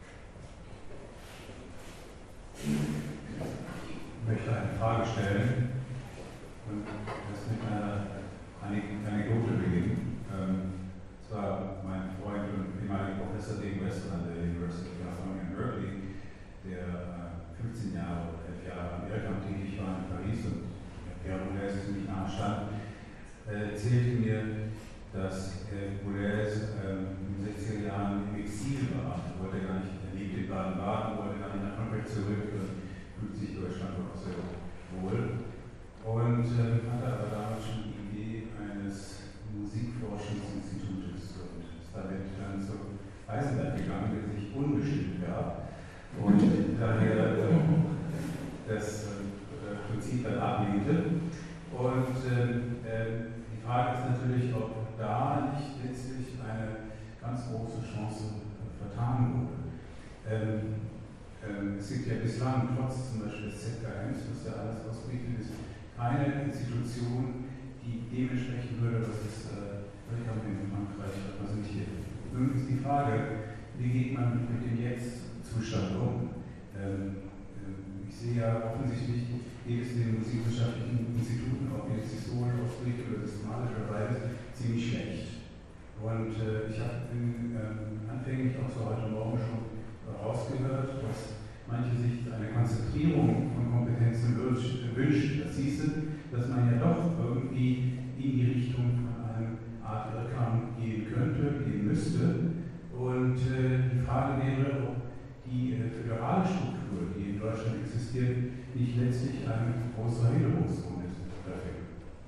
Ich möchte eine Frage stellen und das mit einer Anekdote beginnen. Ähm, es war mein Freund und ehemaliger Professor Dave West an der University of California in Berkeley, der äh, fünfzehn Jahre oder elf Jahre am Irrtum tätig war in Paris und Pierre Boulez ziemlich nah stand, äh, erzählte mir, dass äh, Boulez äh, in den sechziger Jahren im Exil war. Er wollte gar nicht, er lebte in Baden-Baden, wollte gar nicht nach Frankreich zurück und fühlt sich Deutschland auch sehr wohl. Und äh, hatte aber damals schon die Idee eines Musikforschungsinstitutes und ist damit dann zur Eisenbahn gegangen, der sich unbestimmt gab. Und daher äh, das Prinzip dann ablehnte. Und äh, die Frage ist natürlich, ob da nicht letztlich eine ganz große Chance vertan wurde. Ähm, ähm, es gibt ja bislang, trotz zum Beispiel des Z K eins, was ja alles ausgerichtet ist, keine Institution, die dementsprechend würde, was es äh, in Frankreich repräsentiert. Nun ist die Frage, wie geht man mit dem Jetzt-Zustand um? Ähm, Ich sehe ja offensichtlich, geht es den musikwissenschaftlichen Instituten, ob jetzt historisch ausgerichtet oder systematischerweise, ziemlich schlecht. Und äh, ich habe ähm, anfänglich auch so heute Morgen schon rausgehört, dass manche sich eine Konzentrierung von Kompetenzen wünschen. Das hieße, dass man ja doch irgendwie in die Richtung von einer Art Irrkam gehen könnte, gehen müsste. Und äh, die Frage wäre, ob die äh, föderale Struktur, die in Deutschland existiert, nicht letztlich ein großer Hinderungsgrund ist dafür.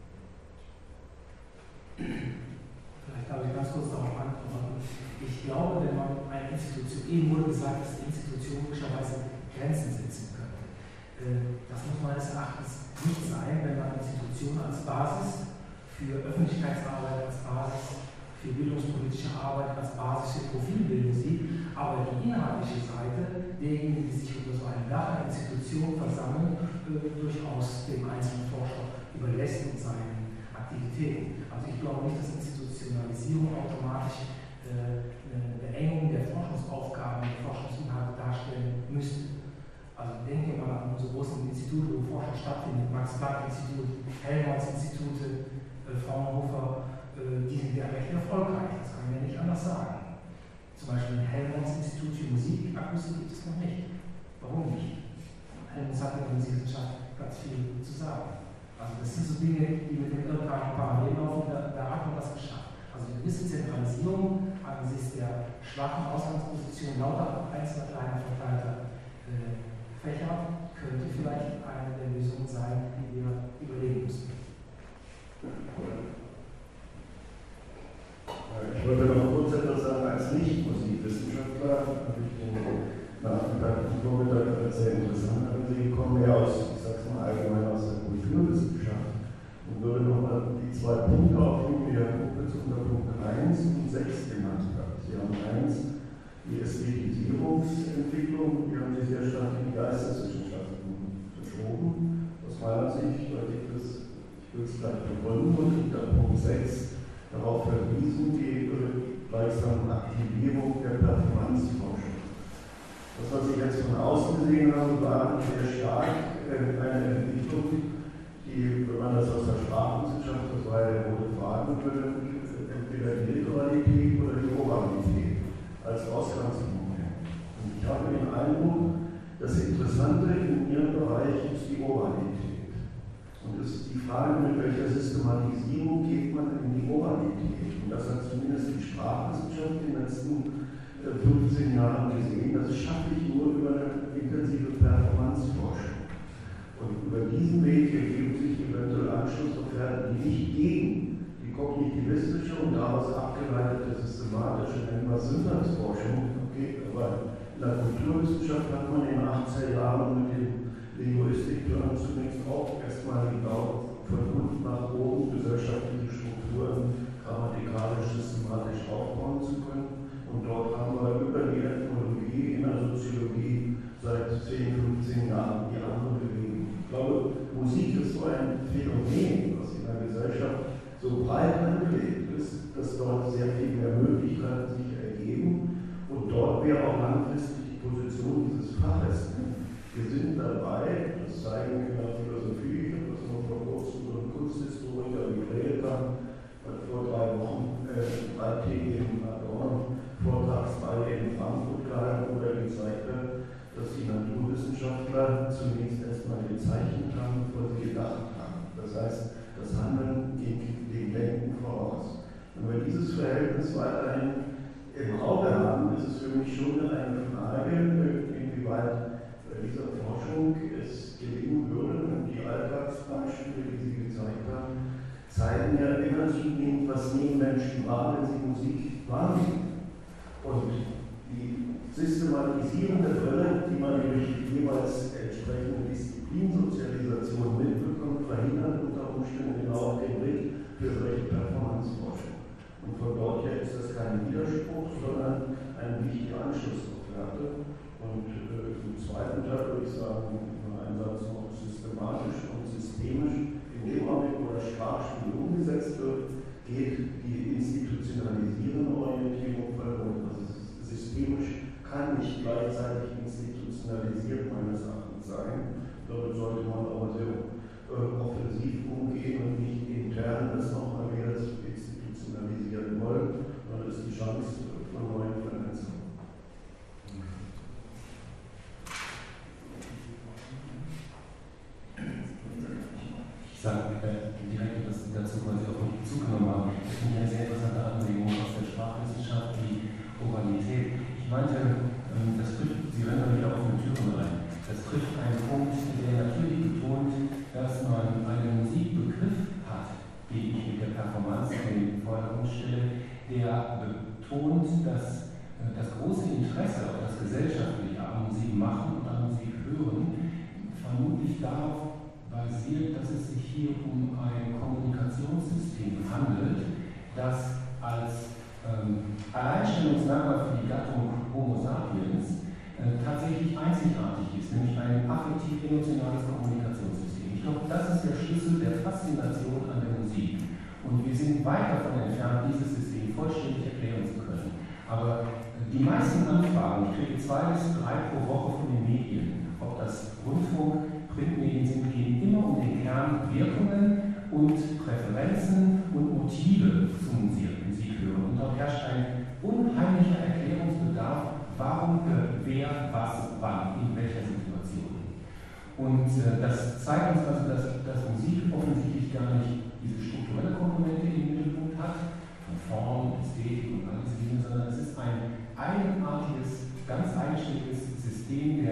Vielleicht darf ich ganz kurz darauf antworten. Ich glaube, wenn man eine Institution, eben wurde gesagt, dass die Institution möglicherweise Grenzen setzen könnte. Das muss meines Erachtens nicht sein, wenn man Institutionen als Basis für Öffentlichkeitsarbeit, als Basis für bildungspolitische Arbeit, als Basis für Profilbildung sieht, aber die inhaltliche Seite derjenigen, die sich unter so einem Dach einer Institution versammeln, äh, durchaus dem einzelnen Forscher überlässt und seinen Aktivitäten. Also ich glaube nicht, dass Institutionalisierung automatisch äh, eine Beengung der Forschungsaufgaben, der Forschungsinhalte darstellen müsste. Also denken wir mal an unsere großen Institute, wo Forschung stattfindet, Max-Planck-Institut, Helmholtz-Institute, äh, Fraunhofer, die sind ja recht erfolgreich, das kann man ja nicht anders sagen. Zum Beispiel ein Helmholtz-Institut für Musikakustik gibt es noch nicht. Warum nicht? Helmholtz hat in der Musikwissenschaft ganz viel zu sagen. Also das sind so Dinge, die mit dem Irrgarten parallel laufen, da, da hat man das geschafft. Also eine gewisse Zentralisierung angesichts der schwachen Ausgangsposition lauter einzelner kleiner verteilter Fächer könnte vielleicht eine der Lösungen sein, die wir überlegen müssen. Ich wollte noch kurz etwas sagen, als Nicht-Musikwissenschaftler habe ich den Nachmittag und Vormittag als sehr interessant angesehen, komme ja aus, ich sage es mal allgemein, aus der Kulturwissenschaft und würde nochmal die zwei Punkte aufnehmen, die Herr Kupitz unter Punkt eins und sechs genannt hat. Sie haben eins, die Ästhetisierungsentwicklung, die haben Sie sehr stark in die Geisteswissenschaften verschoben. Aus meiner Sicht, weil ich das, ich will es gleich begründen, und unter Punkt sechs darauf verwiesen, die gleichsam Aktivierung der Performanceforschung. Das, was ich jetzt von außen gesehen habe, war sehr stark eine Entwicklung, die, wenn man das aus der Sprachwissenschaft, das war ja der rote Faden, entweder die Literalität oder die Oralität als Ausgangsmoment. Und ich habe den Eindruck, das Interessante in Ihrem Bereich ist die Oralität. Und es ist die Frage, mit welcher Systematisierung geht man in die Oralität. Und das hat zumindest die Sprachwissenschaft in den letzten fünfzehn Jahren gesehen. Das schaffe ich nur über eine intensive Performanceforschung. Und über diesen Weg ergeben sich eventuell Anschlussofferten, die nicht gegen die kognitivistische und daraus abgeleitete systematische, nennen wir Syntaxforschung, okay, aber in der Kulturwissenschaft hat man in den achtziger Jahren mit dem Linguistikplan zunächst auch erstmal genau von unten nach oben gesellschaftliche Strukturen grammatikalisch, systematisch aufbauen zu können. Und dort haben wir über die Ethnologie in der Soziologie seit zehn, fünfzehn Jahren die andere Bewegung. Ich glaube, Musik ist so ein Phänomen, was in der Gesellschaft so breit angelegt ist, dass dort sehr viel mehr Möglichkeiten sich ergeben. Und dort wäre auch langfristig die Position dieses Faches. Wir sind dabei, das zeigen in der Philosophie, ich habe das noch vor kurzem so ein Kunsthistoriker wie Grelka hat vor drei Wochen äh, dreitägigen Adorno-Vortragsreihe in Frankfurt gehalten, wo er gezeigt hat, dass die Naturwissenschaftler zunächst erstmal gezeichnet haben, bevor sie gedacht haben. Das heißt, das Handeln ging dem Denken voraus. Wenn wir dieses Verhältnis weiterhin im Auge haben, ist es für mich schon eine Frage, inwieweit bei dieser Forschung es gelingen würde, und die Alltagsbeispiele, die Sie gezeigt haben, zeigen ja immer zunehmend, was nehmen Menschen wahr, wenn sie Musik wahrnehmen. Und die systematisierende Brille, die man durch die jeweils entsprechende Disziplinsozialisation mitbekommt, verhindert unter Umständen genau den Blick für solche Performanceforschung. Und von dort her ist das kein Widerspruch, sondern eine wichtige Anschlussofferte. Und äh, im zweiten Teil würde ich sagen, im Einsatz noch systematisch und systemisch. In dem Augenblick, wo das Sprachspiel umgesetzt wird, geht die institutionalisierende Orientierung verloren. Also systemisch kann nicht gleichzeitig institutionalisiert meines Erachtens sein. Damit sollte man aber sehr äh, offensiv umgehen und nicht intern das nochmal wieder institutionalisieren wollen, sondern ist die Chance von neuen Vernetzungen. Ich sage äh, direkt etwas dazu, was Sie auf mich Bezug genommen haben. Das finde ich eine sehr interessante Anregung aus der Sprachwissenschaft, die Oralität. Ich meinte, ähm, das trifft, Sie rennen da wieder offene Türen rein. Das trifft einen Punkt, der natürlich betont, dass man einen Musikbegriff hat, den ich mit der Performance in den Vordergrund stelle, der betont, dass äh, das große Interesse auf das gesellschaftliche an Musik machen und an Musik hören vermutlich darauf basiert, dass es sich hier um ein Kommunikationssystem handelt, das als ähm, Alleinstellungsmerkmal für die Gattung Homo sapiens äh, tatsächlich einzigartig ist, nämlich ein affektiv-emotionales Kommunikationssystem. Ich glaube, das ist der Schlüssel der Faszination an der Musik. Und wir sind weit davon entfernt, dieses System vollständig erklären zu können. Aber die meisten Anfragen, ich kriege zwei bis drei pro Woche von den Medien, ob das Rundfunk, Printmedien sind, gehen immer um den Kern Wirkungen und Präferenzen und Motive zum Musik, Musik hören. Und dort herrscht ein unheimlicher Erklärungsbedarf, warum hört wer was wann, in welcher Situation. Und äh, das zeigt uns also, dass, dass Musik offensichtlich gar nicht diese strukturelle Komponente im Mittelpunkt hat, von Form, Ästhetik und alles Dinge, sondern es ist ein eigenartiges, ganz eigenständiges System der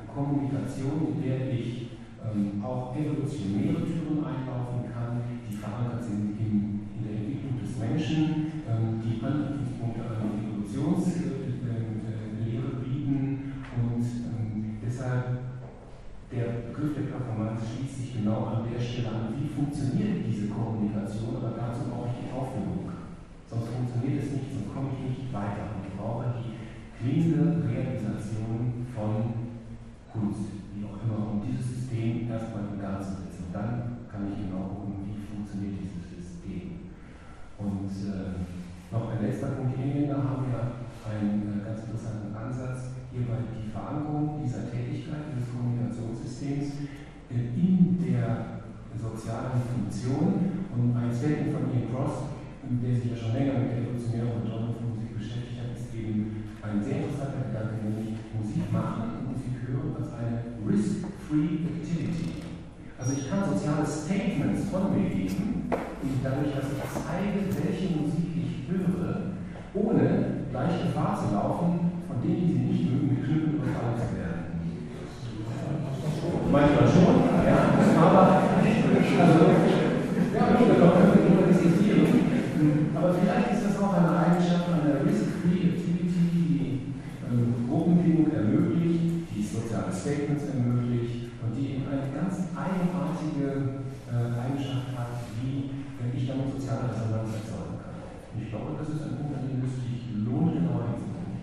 Kommunikation, in der ich ähm, auch evolutionäre Türen einlaufen kann, die verankert sind in, in der Entwicklung des Menschen, ähm, die Anknüpfungspunkte an die Evolutionslehre bieten und ähm, deshalb der Begriff der Performance schließt sich genau an der Stelle an. Wie funktioniert diese Kommunikation? Aber dazu brauche ich die Aufführung. Sonst funktioniert es nicht, sonst komme ich nicht weiter. Und ich brauche die klingende Realisation von Kunst, wie auch immer, um dieses System erstmal in Gang zu setzen. Und dann kann ich genau gucken, wie funktioniert dieses System. Und äh, noch ein letzter Punkt hier, da haben wir einen äh, ganz interessanten Ansatz, hierbei die Verankerung dieser Tätigkeit, dieses Kommunikationssystems äh, in der sozialen Funktion. Und ein Statement von Ian Cross, der sich ja schon länger mit der evolutionären Bedeutung von Musik beschäftigt hat, ist eben ein sehr interessanter Gedanke, nämlich Musik machen und Musik hören als eine risk-free activity. Also ich kann soziale Statements von mir geben, und dadurch, dass ich zeige, welche Musik ich höre, ohne gleich Gefahr zu laufen, von denen, die sie nicht mögen, mit Knüppeln überfallen zu werden. Manchmal schon, ja, aber also, ja, gut, da können wir immer diskutieren. Aber vielleicht ist das auch eine Eigenschaft einer risk-free activity, die ähm, Gruppenbildung ermöglicht, die soziale Statements ermöglicht und die eben eine ganz eigenartige äh, Eigenschaft hat, wie wenn ich damit soziale Resonanz erzeugen kann. Und ich glaube, das ist ein Punkt, an dem es sich lohnt, genauer hinzugucken.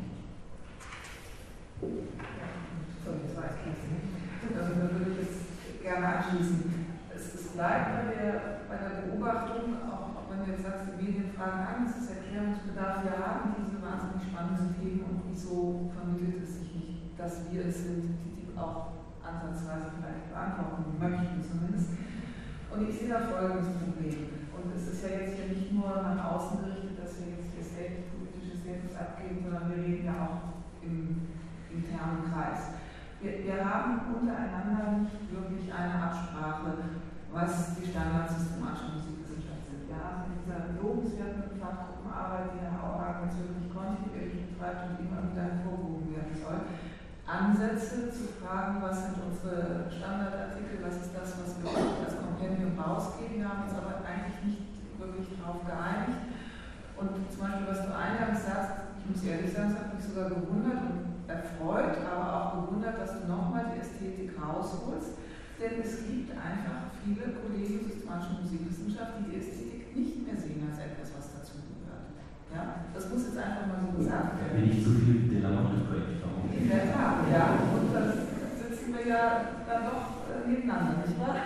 So, jetzt weiß ich es nicht. Also, da würde ich jetzt gerne anschließen. Es, es bleibt bei der, bei der Beobachtung, auch wenn du jetzt sagst, die Medien fragen an, es ist Erklärungsbedarf, wir haben diese wahnsinnig spannenden Themen und wieso vermittelt es sich nicht, dass wir es sind, die die auch ansatzweise vielleicht beantworten möchten zumindest. Und ich sehe da folgendes Problem. Und es ist ja jetzt hier nicht nur nach außen gerichtet, dass wir jetzt hier Statements, politische Statements abgeben, sondern wir reden ja auch im internen Kreis. Wir, wir haben untereinander nicht wirklich eine Absprache, was die Standards systematischer Musikwissenschaft sind. Wir haben in dieser lobenswerten Fachgruppenarbeit, die Herr Auerhahn jetzt wirklich kontinuierlich betreibt und immer wieder hervorgehoben werden soll, Ansätze zu fragen, was sind unsere Standardartikel, was ist das, was wir als Kompendium rausgeben. Wir haben uns aber eigentlich nicht wirklich darauf geeinigt. Und zum Beispiel, was du eingangs sagst, ich muss ehrlich sagen, es hat mich sogar gewundert und erfreut, aber auch gewundert, dass du nochmal die Ästhetik rausholst. Denn es gibt einfach viele Kollegen systematischer Musikwissenschaft, die die Ästhetik nicht mehr sehen als etwas, was dazugehört. Ja? Das muss jetzt einfach mal so gesagt werden. Wenn nicht so viel Delamotte geprägt. In der Tat, ja. Und da sitzen wir ja dann doch äh, nebeneinander, nicht wahr?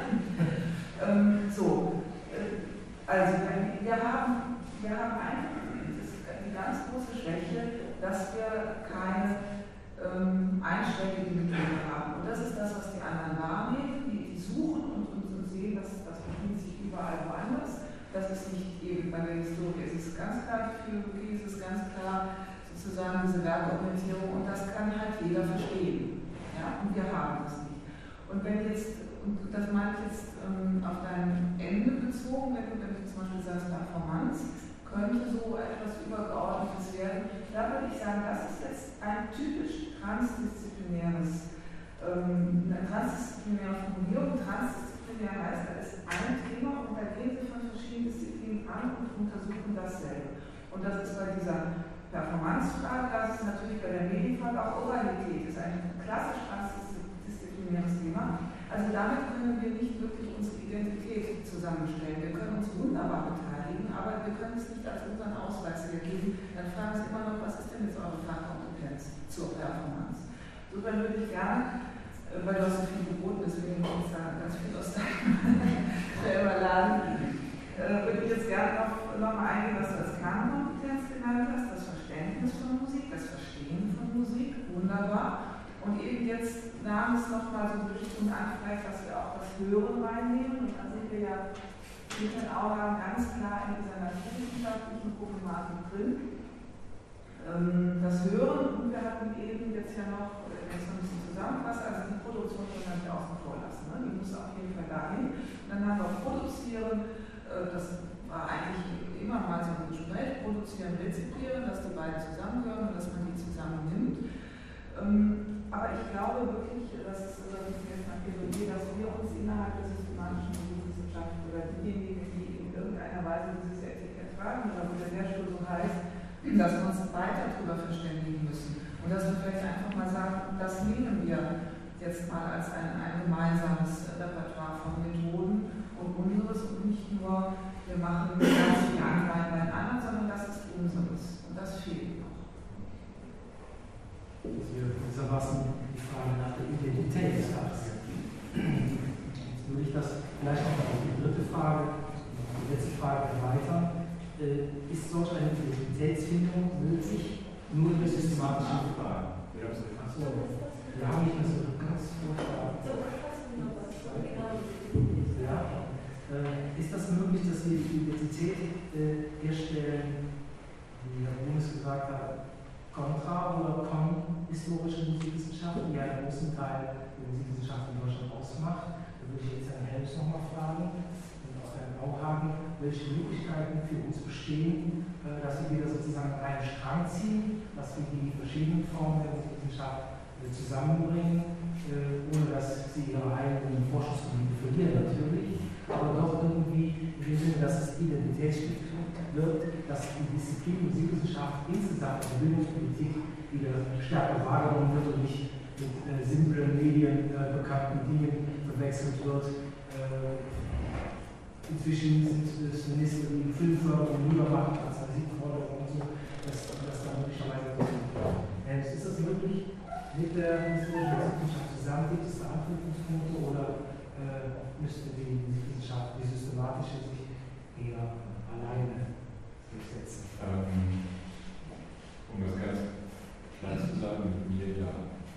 ähm, so, äh, also wir haben, wir haben einfach die ganz große Schwäche, dass wir keine ähm, einschlägige Methode haben. Und das ist das, was die anderen wahrnehmen, die, die suchen und, und, und sehen, dass das befindet sich überall woanders. Das ist nicht eben bei der Historie, es ist ganz klar, die Philologie, es ist ganz klar sozusagen diese Werkorientierung und das kann halt jeder verstehen. Ja? Und wir haben das nicht. Und wenn jetzt, und das meine ich jetzt ähm, auf dein Ende bezogen, wenn du, wenn du zum Beispiel sagst, Performance könnte so etwas Übergeordnetes werden, da würde ich sagen, das ist jetzt ein typisch transdisziplinäres, ähm, eine transdisziplinäre Formulierung. Transdisziplinär heißt, da ist ein Thema und da gehen sie von verschiedenen Disziplinen an und untersuchen dasselbe. Und das ist bei dieser Performance-Frage, das ist natürlich bei der Medienfrage auch Oralität, das ist ein klassisch transdisziplinäres Thema. Also damit können wir nicht wirklich unsere Identität zusammenstellen. Wir können uns wunderbar beteiligen, aber wir können es nicht als unseren Ausweis hergeben. Dann fragen sie immer noch, was ist denn jetzt eure Fachkompetenz zur Performance? Insofern würde ich gerne, weil du hast so viel geboten, deswegen muss ich da ganz viel aus deinem überladen, würde ich jetzt gerne noch, noch mal eingehen, was du als Kernkompetenz genannt hast, das Verständnis von Musik, das Verstehen von Musik, wunderbar. Und eben jetzt nahm es nochmal so die Richtung an, vielleicht, dass wir auch das Hören reinnehmen. Und da sind wir ja mit den Augen ganz klar in dieser naturwissenschaftlichen Problematik drin. Ähm, das Hören, und wir hatten eben jetzt ja noch, wenn ich es noch ein bisschen zusammenfasse, also die Produktion können wir nicht außen vor lassen. Ne? Die muss auf jeden Fall dahin. Und dann haben wir Produzieren, äh, das war eigentlich immer mal so ein Gespräch, Produzieren, Rezipieren, dass die beiden zusammenhören und dass man die zusammen nimmt. Ähm, aber ich ich glaube wirklich, dass, das ist jetzt mein Plädoyer, dass wir uns innerhalb der systematischen Musikwissenschaften oder diejenigen, die in irgendeiner Weise dieses Etikett tragen oder wo der Lehrstuhl so heißt, dass wir uns weiter darüber verständigen müssen. Und dass wir vielleicht einfach mal sagen, das nehmen wir jetzt mal als ein, ein gemeinsames Repertoire von Methoden und unseres und nicht nur, wir machen ganz viel Anleihen bei den anderen, sondern das ist unseres. Und das fehlt noch. Das wäre gewissermaßen die Frage nach der Identität des Fachs. Jetzt würde ich das vielleicht noch auf die dritte Frage, die letzte Frage erweitern. Ist solch eine Identitätsfindung möglich nur durch systematische Fragen? Achso, wir haben nicht mehr so ganz vorschlagen. Ja. Ist das möglich, dass wir die Identität äh, herstellen, wie Herr Brunes gesagt hat, kontra- oder kon-historische Musikwissenschaften, die einen großen Teil der Musikwissenschaften in Deutschland ausmacht? Da würde ich jetzt Herrn Helms nochmal fragen. Haben, welche Möglichkeiten für uns bestehen, dass wir wieder sozusagen einen Strang ziehen, dass wir die verschiedenen Formen der Wissenschaft zusammenbringen, ohne dass sie ihre eigenen Forschungsgebiete verlieren natürlich, aber doch irgendwie in dem Sinne, dass es Identitätsstiftung wird, dass die Disziplin Musikwissenschaft insgesamt in der Bildungspolitik wieder stärker wahrgenommen wird und nicht mit äh, simplen Medien äh, bekannten Dingen verwechselt wird. Äh, Inzwischen sind es Minister, die Filmförderung lieber machen als Musikförderung und so, dass das dann möglicherweise so ist. Ist das wirklich mit der historischen Musikwissenschaft zusammen? Gibt es da Anknüpfungspunkte oder äh, müsste die Musikwissenschaft, die systematische, sich eher alleine durchsetzen? Ähm, um das ganz klar zu sagen, mit mir ja.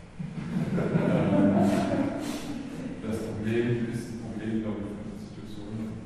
Das Problem ist ein Problem, glaube ich, von Institutionen.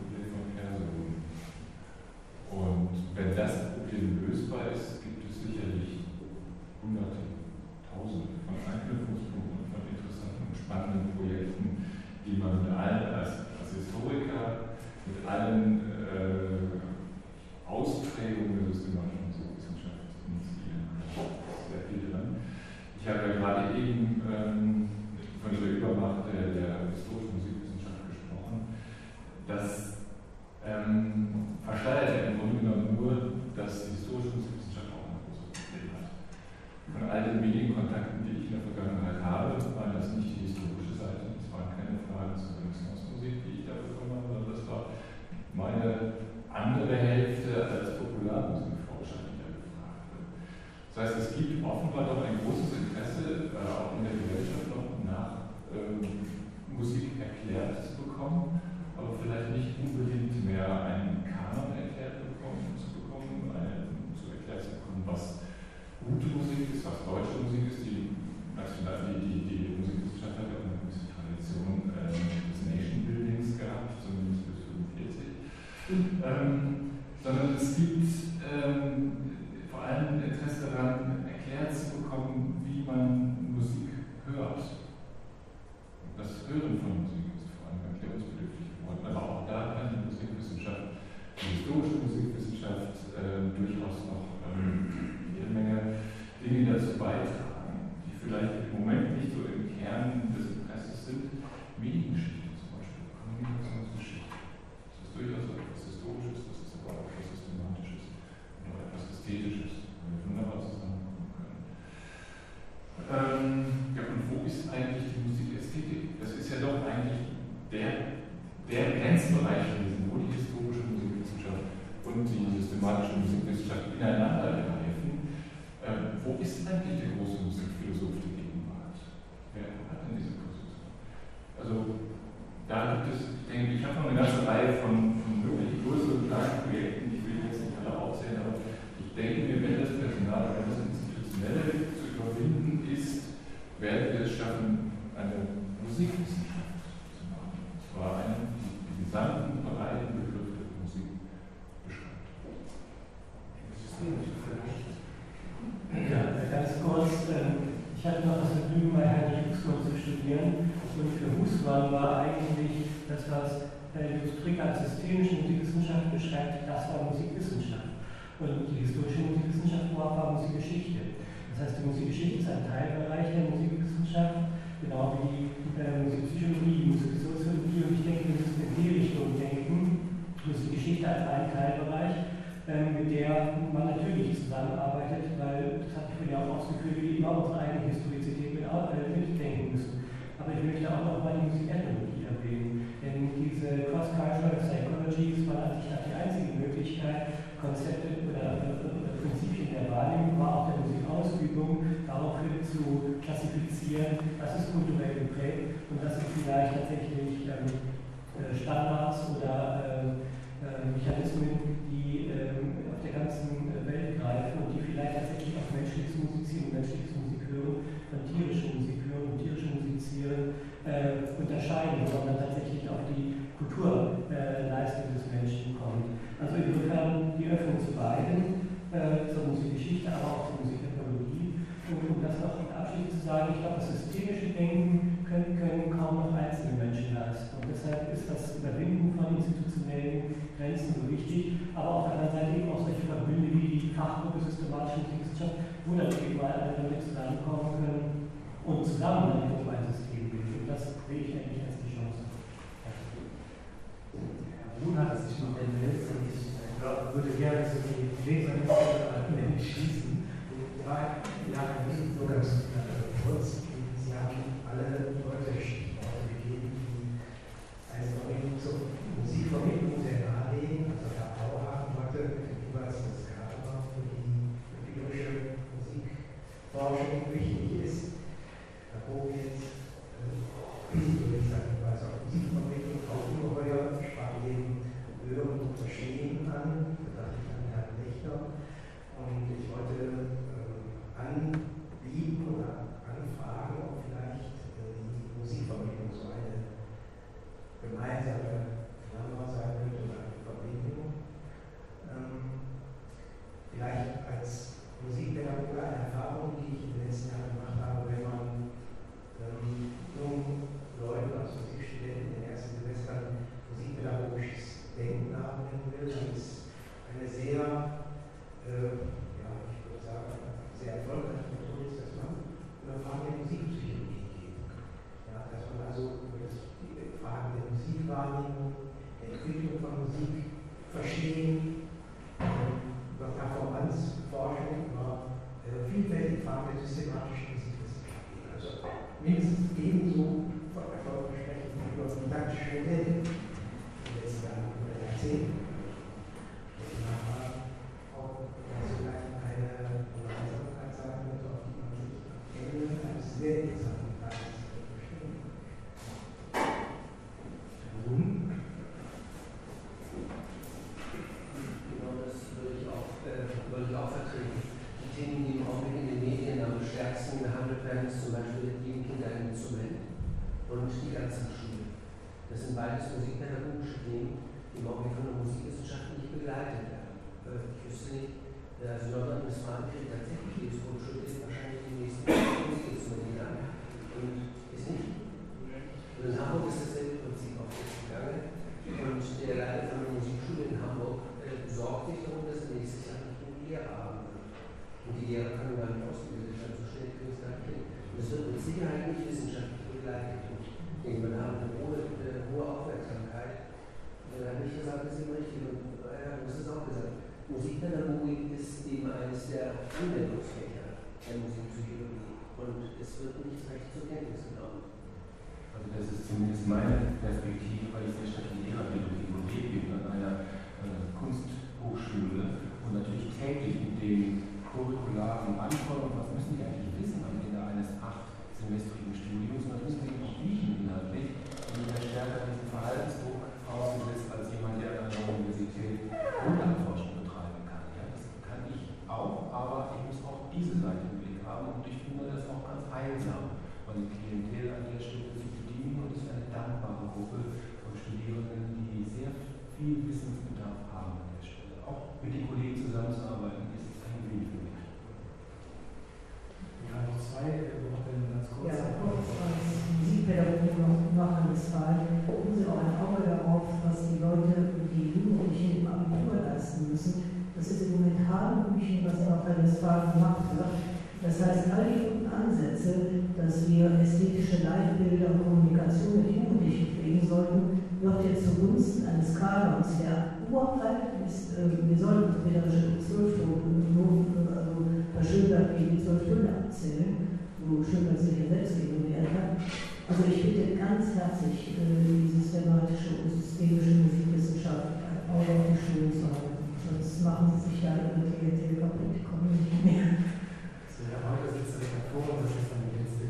Und wenn das Problem lösbar ist, gibt es sicherlich hunderte, tausende von Anknüpfungspunkten, von interessanten und spannenden Projekten, die man mit allen als, als Historiker, mit allen äh, Ausprägungen der systematischen Musikwissenschaft initiieren kann. Da ist sehr viel dran. Ich habe ja gerade eben ähm, von der Übermacht der, der historischen Musikwissenschaft gesprochen, dass Ähm, verschleiert ja im Grunde genommen nur, dass die historische Musikwissenschaft auch ein großes Problem hat. Von all den Medienkontakten, die ich in der Vergangenheit habe, war das nicht die historische Seite, das waren keine Fragen zur Renaissance-Musik, die ich da bekommen habe, sondern das war meine andere Hälfte als Popularmusikforscher, die da gefragt wird. Das heißt, es gibt offenbar doch ein großes Interesse, äh, auch in der Gesellschaft noch nach ähm, Musik erklärt zu bekommen, aber vielleicht nicht unbedingt mehr einen Kanon erklärt bekommen, zu bekommen, eine, zu erklärt zu bekommen, was gute Musik ist, was deutsche Musik ist. Die, national, die, die, die Musikwissenschaft hat ja auch eine gewisse Tradition äh, des Nation Buildings gehabt, zumindest bis fünfundvierzig. Ähm, sondern es gibt ähm, vor allem Interesse daran, erklärt zu bekommen, wie man Musik hört. Das Hören von Musik ist vor allem erklärungsbedürftig. Aber auch da kann die Musikwissenschaft, die historische Musikwissenschaft äh, durchaus noch ähm, jede Menge Dinge dazu beitragen, die vielleicht im Moment nicht so im Kern des Interesses sind. Mediengeschichte zum Beispiel, Kommunikationsgeschichte. Das ist durchaus etwas Historisches, das ist aber auch etwas Systematisches oder etwas Ästhetisches, wo wir wunderbar zusammenkommen können. Ähm, ja, und wo ist eigentlich die Musikästhetik? Das ist ja doch eigentlich der der Grenzbereich gewesen, wo die historische Musikwissenschaft und die systematische Musikwissenschaft ineinander greifen. Ähm, wo ist eigentlich der große Musikphilosoph der Gegenwart? Wer hat denn diese Position? Also, da gibt es, ich denke, ich habe noch eine ganze Reihe von, von wirklich größeren Projekten, die will ich jetzt nicht alle aufzählen, aber ich denke mir, wenn das Personal, wenn das Institutionelle zu überwinden ist, werden wir es schaffen, eine Musikwissenschaft zu machen. Und zwar eine gesamten breiten Begriff der Musik beschreibt. Ja, ganz kurz. Ich hatte noch das Vergnügen, bei Heinrich Hußmann zu studieren. Und für Hußmann war eigentlich das, was Julius Prick als systemische Musikwissenschaft beschreibt, das war Musikwissenschaft. Und die historische Musikwissenschaft war Musikgeschichte. Das heißt, die Musikgeschichte ist ein Teilbereich der Musikwissenschaft. Musikwissenschaft, genau wie äh, Musikpsychologie, Musiksoziologie, und ich denke, wir müssen in die Richtung denken, Musikgeschichte als einen Teilbereich, äh, mit der man natürlich zusammenarbeitet, weil, das hatte ich vorhin ja auch ausgeführt, wir immer unsere eigene Historizität mit, äh, mitdenken müssen. Aber ich möchte auch noch mal die Musikethnologie erwähnen, denn diese Cross-Cultural Psychology war eigentlich die einzige Möglichkeit, Konzepte oder, oder Prinzipien der Wahrnehmung, war auch der Musikausübung, daraufhin zu klassifizieren, was ist kulturell geprägt und das sind vielleicht tatsächlich ähm, Standards oder ähm, äh, Mechanismen, die ähm, auf der ganzen Welt greifen und die vielleicht tatsächlich auf menschliches Musizieren, menschliches Musik hören, von tierischem Musik hören und tierischem Musizieren äh, unterscheiden, sondern tatsächlich auf die Kulturleistung äh, des Menschen kommt. Also insofern die Öffnung zu beiden, äh, zur Musikgeschichte, aber auch zur Musikethnologie. Und um das noch abschließend zu sagen, ich glaube, das systemische Denken können, können kaum noch einzelne Menschen leisten. Und deshalb ist das Überwinden von institutionellen Grenzen so wichtig, aber auf der anderen Seite eben auch solche Verbünde wie die Fachgruppe Systematische Musikwissenschaft, wo dann eben mal alle Leute zusammenkommen können und zusammen dann eben ein System bilden. Und das sehe ich eigentlich als die Chance. Herr Ruhn hat sich noch gemeldet und ich würde gerne so die Leserliste schließen. Ja, ja, nur ganz kurz. Sie haben alle Leute Stichworte gegeben, die eine Verbindung zur Musikvermittlung sehr nahelegen. Also Herr Bauhagen hatte jeweils das Kader für die empirische Musikforschung wichtig ist. Herr Bogen jetzt, würde ich sagen, jeweils auch Musikvermittlung, auch ungeheuer, sprach eben Hören und Verstehen an. Da dachte ich an Herrn Lechner. Und ich wollte anbieten oder anfragen, ob vielleicht äh, die Musikvermittlung so eine gemeinsame Klammer sein könnte oder eine Verbindung. Ähm, vielleicht als Musikpädagoge eine Erfahrung, die ich in den letzten Jahren gemacht habe, wenn man ähm, jungen Leuten als Musikstudenten in den ersten Semestern musikpädagogisches Denken nachbringen will, dann ist eine sehr äh, sehr erfolgreiche Methode ist, dass man über Fragen der Musikpsychologie geht. Ja, dass man also über das, die Fragen der Musikwahrnehmung, der Entwicklung von Musik verstehen, über Performanceforschung, über äh, vielfältige Fragen der systematischen Musikwissenschaft gehen. Also mindestens ebenso erfolgversprechend wie über didaktische Modelle in den letzten Jahren oder Jahrzehnten. Sehr interessant, das verstehen. Warum? Genau, das würde ich auch, äh, würde ich auch vertreten. Die Themen, die im Augenblick in den Medien am stärksten behandelt werden, ist zum Beispiel die Kinder im Instrument und die Ganztagsschule. Das sind beides musikpädagogische Themen, die im Augenblick von der Musikwissenschaft nicht begleitet werden. Äh, ich wüsste nicht, also Nordrhein-Westfalen kriegt tatsächlich jedes Grundschule ist wahrscheinlich die nächsten Musikinstrumente an. Und ist nicht. Und in Hamburg ist dasselbe Prinzip auf den Gange. Und der Leiter von der Musikschule in Hamburg äh, sorgt sich darum, dass er nächstes Jahr nicht einen Lehrer haben wird. Und die Lehrer können gar nicht ausgebildet werden, so schnell kriegen es gar nicht hin. Und es wird mit Sicherheit nicht wissenschaftlich begleitet. Und ich denke, man hat eine hohe, eine hohe Aufmerksamkeit. Und dann habe ich gesagt, das ist immer richtig. Und ja, das ist auch gesagt. Musikpädagogik ist eben eines der Anwendungsfächer der Musikpsychologie und es wird nicht recht zur Kenntnis genommen. Also das ist zumindest meine Perspektive, weil ich sehr stark in Lehrerpädagogik unterwegs bin an einer äh, Kunsthochschule und natürlich täglich mit den curricularen Anforderungen, was müssen die eigentlich wissen am Ende eines achtsemestrigen Studiums, und das müssen sie auch riechen inhaltlich und sehr stärker diesen Verhaltensdruck ausgesetzt als jemand, der an einer Universität Grundlagenforschung betreiben kann. Ja, das kann ich auch, aber ich muss auch diese Seite im Blick haben und ich finde das auch ganz heilsam, meine Klientel an der Stelle zu bedienen, und es ist eine dankbare Gruppe von Studierenden, die sehr viel Wissensbedarf haben an der Stelle. Auch mit den Kollegen zusammenzuarbeiten, ist kein wenig für mich. Ja, noch zwei Worte ganz kurz. Ja, kurz als Musikpädagogin aus Nordrhein-Westfalen gucken Sie auch ein Auge darauf, was die Leute und die Jugendlichen im Abitur leisten müssen. Das ist im Momentanüblichen, was in Nordrhein-Westfalen gemacht wird. Das heißt, all die guten Ansätze, dass wir es wird jetzt zugunsten eines Kanons, der uralt ist. Äh, wir sollten wieder zwölf Stunden, also bei Schönberg die zwölf Stunden abzählen, wo Schönberg sich ja selbst gegen gewehrt hat. Also ich bitte ganz herzlich, äh, die systematische und systemische Musikwissenschaft auch auf die Schulen zu halten. Sonst machen sie sich ja über die T G T kaputt, die kommen nicht mehr. So, ja, heute sitzt das davor und das ist dann die letzte.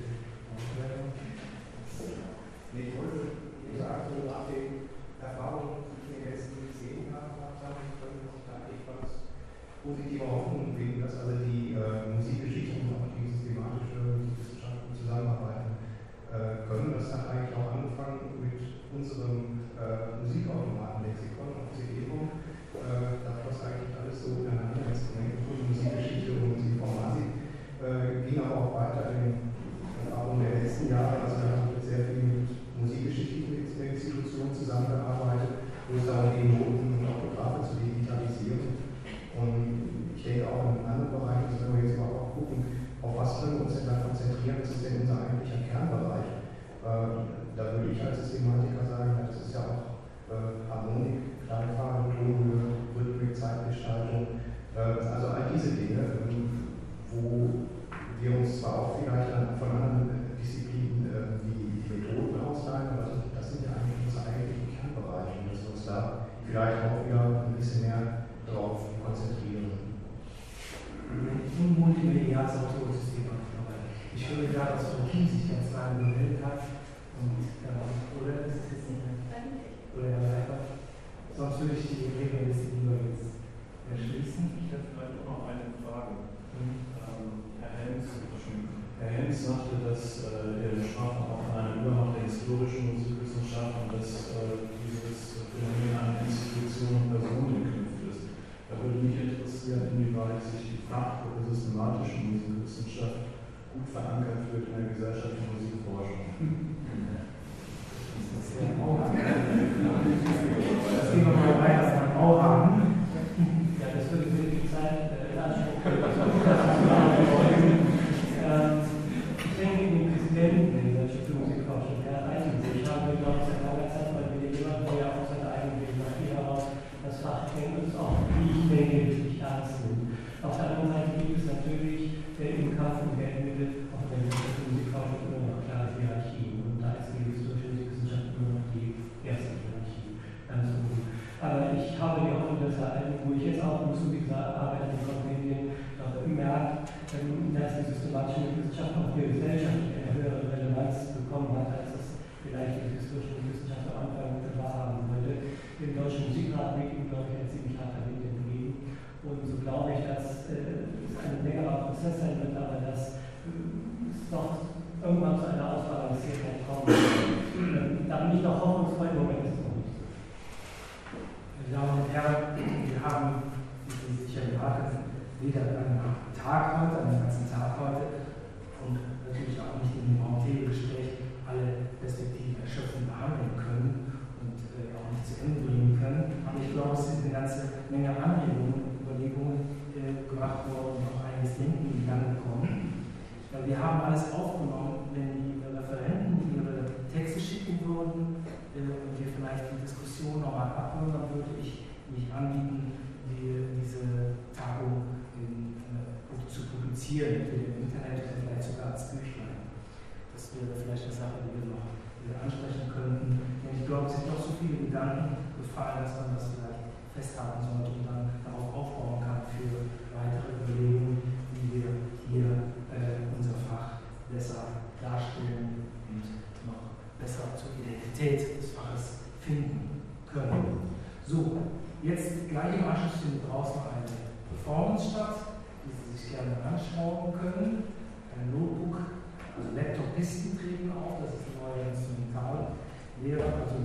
Nee, ich wollte sagen, so nach den Erfahrungen, die ich in den letzten zehn Jahren gemacht habe, können sich da etwas positive Hoffnung finden, dass also die äh, Musikgeschichte und auch die systematische Musikwissenschaften zusammenarbeiten äh, können. Das hat eigentlich auch angefangen mit unserem äh, Musikautomaten-Lexikon auf C D-ROM. Äh, da floss eigentlich alles so ineinander, Instrumente und Musikgeschichte und Musikinformatik. Äh, ging aber auch weiter in den Erfahrungen der letzten Jahre. Also da haben wir sehr viel mit musikgeschichtlichen Institutionen zusammengearbeitet, wo es darum ging, Noten und Autographe zu digitalisieren. Und ich denke auch in anderen Bereichen, müssen wir jetzt mal auch gucken, auf was können wir uns denn da konzentrieren, was ist denn unser eigentlicher Kernbereich. Äh, da würde ich als Systematiker sagen, das ist ja auch äh, Harmonik, Klangfarbe, Tonhöhe, Rhythmik, Zeitgestaltung, äh, also all diese Dinge, äh, wo wir uns zwar auch vielleicht von anderen Disziplinen äh, die, die Methoden ausleihen, aber das sind ja eigentlich unsere eigentlichen Kernbereiche, dass wir uns da vielleicht auch wieder ein bisschen mehr darauf konzentrieren. Ein multimediales Autorsystem. Ich finde gerade, dass Joachim sich ganz lange gemeldet hat. Und, äh, oder ist es jetzt nicht mehr? Oder Herr Leiter? Sonst würde ich die Regelliste lieber jetzt erschließen. Ich hätte vielleicht auch noch eine Frage. Mhm. Ähm, Herr Helms, Herr Helms sagte, dass äh, er sprach auch von einer Übermacht der historischen Musikwissenschaft und dass äh, dieses Phänomen an Institutionen und Personen geknüpft ist. Da würde mich interessieren, inwieweit sich die Fachgruppe systematische Musikwissenschaft gut verankert wird in der Gesellschaft der Musikforschung. Das gehen wir mal weiter, das kann auch haben. Ja, das würde für die Zeit in Anspruch nehmen. Ich denke, den Präsidenten der Gesellschaft für Musikforschung, Herr Reisensee, ich habe, glaube ich, seit langer Zeit mal wieder jemanden, der aus seiner eigenen Biografie heraus das Fach kennt und es auch, wie ich denke, wirklich ernst nimmt. Auf der anderen Seite gibt es natürlich äh, im Kampf um Geldmittel auch in der Gesellschaft für Musikforschung immer noch klare Hierarchien. Und da ist die historische Musikwissenschaft immer noch die erste Hierarchie. Ganz gut. Aber ich habe die Hoffnung, dass er, wo ich jetzt auch im Zuge dieser Arbeit in Kompendien merkt, dass die systematische Wissenschaft auch für die Gesellschaft eine höhere Relevanz bekommen hat, als es vielleicht die historische Wissenschaft am Anfang wahrhaben wollte. Im Deutschen Musikrat liegt ihm, glaube ich, ein ziemlich harter Wind entgegen. Und so glaube ich, dass äh, es ein längerer Prozess sein wird, aber dass äh, es doch irgendwann zu einer Ausbalancierung kommt. Ähm, da bin ich noch hoffnungsvoll, im Moment ist es noch nicht so. Meine Damen und Herren, wir haben, wie Sie sicher erwartet, weder einen Tag heute, einen ganzen Tag heute und natürlich auch nicht in dem Raum-Tele-Gespräch alle Perspektiven erschöpfend behandeln können und äh, auch nicht zu Ende bringen können. Aber ich glaube, es sind eine ganze Menge Anregungen und Überlegungen äh, gemacht worden und auch einiges Denken in Gang gekommen. Ja, wir haben alles aufgenommen, wenn die Referenten ihre Texte schicken würden äh, und wir vielleicht die Diskussion nochmal abholen, dann würde ich mich anbieten, die, diese Tagung in, äh, zu publizieren, entweder im Internet oder vielleicht sogar als Büchlein. Das wäre vielleicht eine Sache, die wir noch wieder ansprechen könnten. Denn ich glaube, es sind doch so viele Gedanken gefallen, dass man das vielleicht festhalten sollte und dann darauf aufbauen kann für weitere Überlegungen, wie wir hier äh, unser Fach besser darstellen und noch besser zur Identität des Faches finden können. So, jetzt gleich im Anschluss findet draußen eine Performance statt, die Sie sich gerne anschauen können. Ein Notebook, also Laptopisten treten auf, das ist ein neuer Instrumentallehrer, also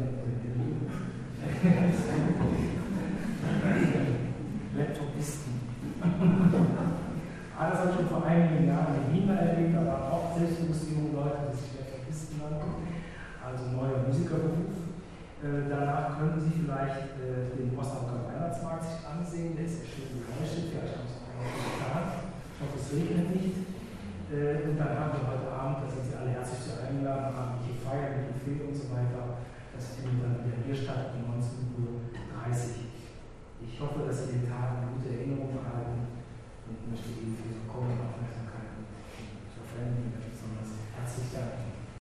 Laptopisten. Ah, das habe ich schon vor einigen Jahren in Wien erlebt, aber auch selbstbewusste junge Leute, die sich Laptopisten nannten, also neuer Musikerberuf. Äh, danach können Sie vielleicht äh, den Rostocker Weihnachtsmarkt sich ansehen, der ist ja schön beleuchtet, vielleicht haben Sie es auch getan. Ich hoffe, es regnet nicht. Äh, und dann haben wir heute Abend, da sind Sie alle herzlich zu eingeladen, abendliche Feier mit Buffet und so weiter. Das findet dann in der hier statt um neunzehn Uhr dreißig. Ich hoffe, dass Sie den Tag eine gute Erinnerung behalten und möchte Ihnen für Ihre Kommen und Aufmerksamkeit und zur Veränderung besonders herzlich danken.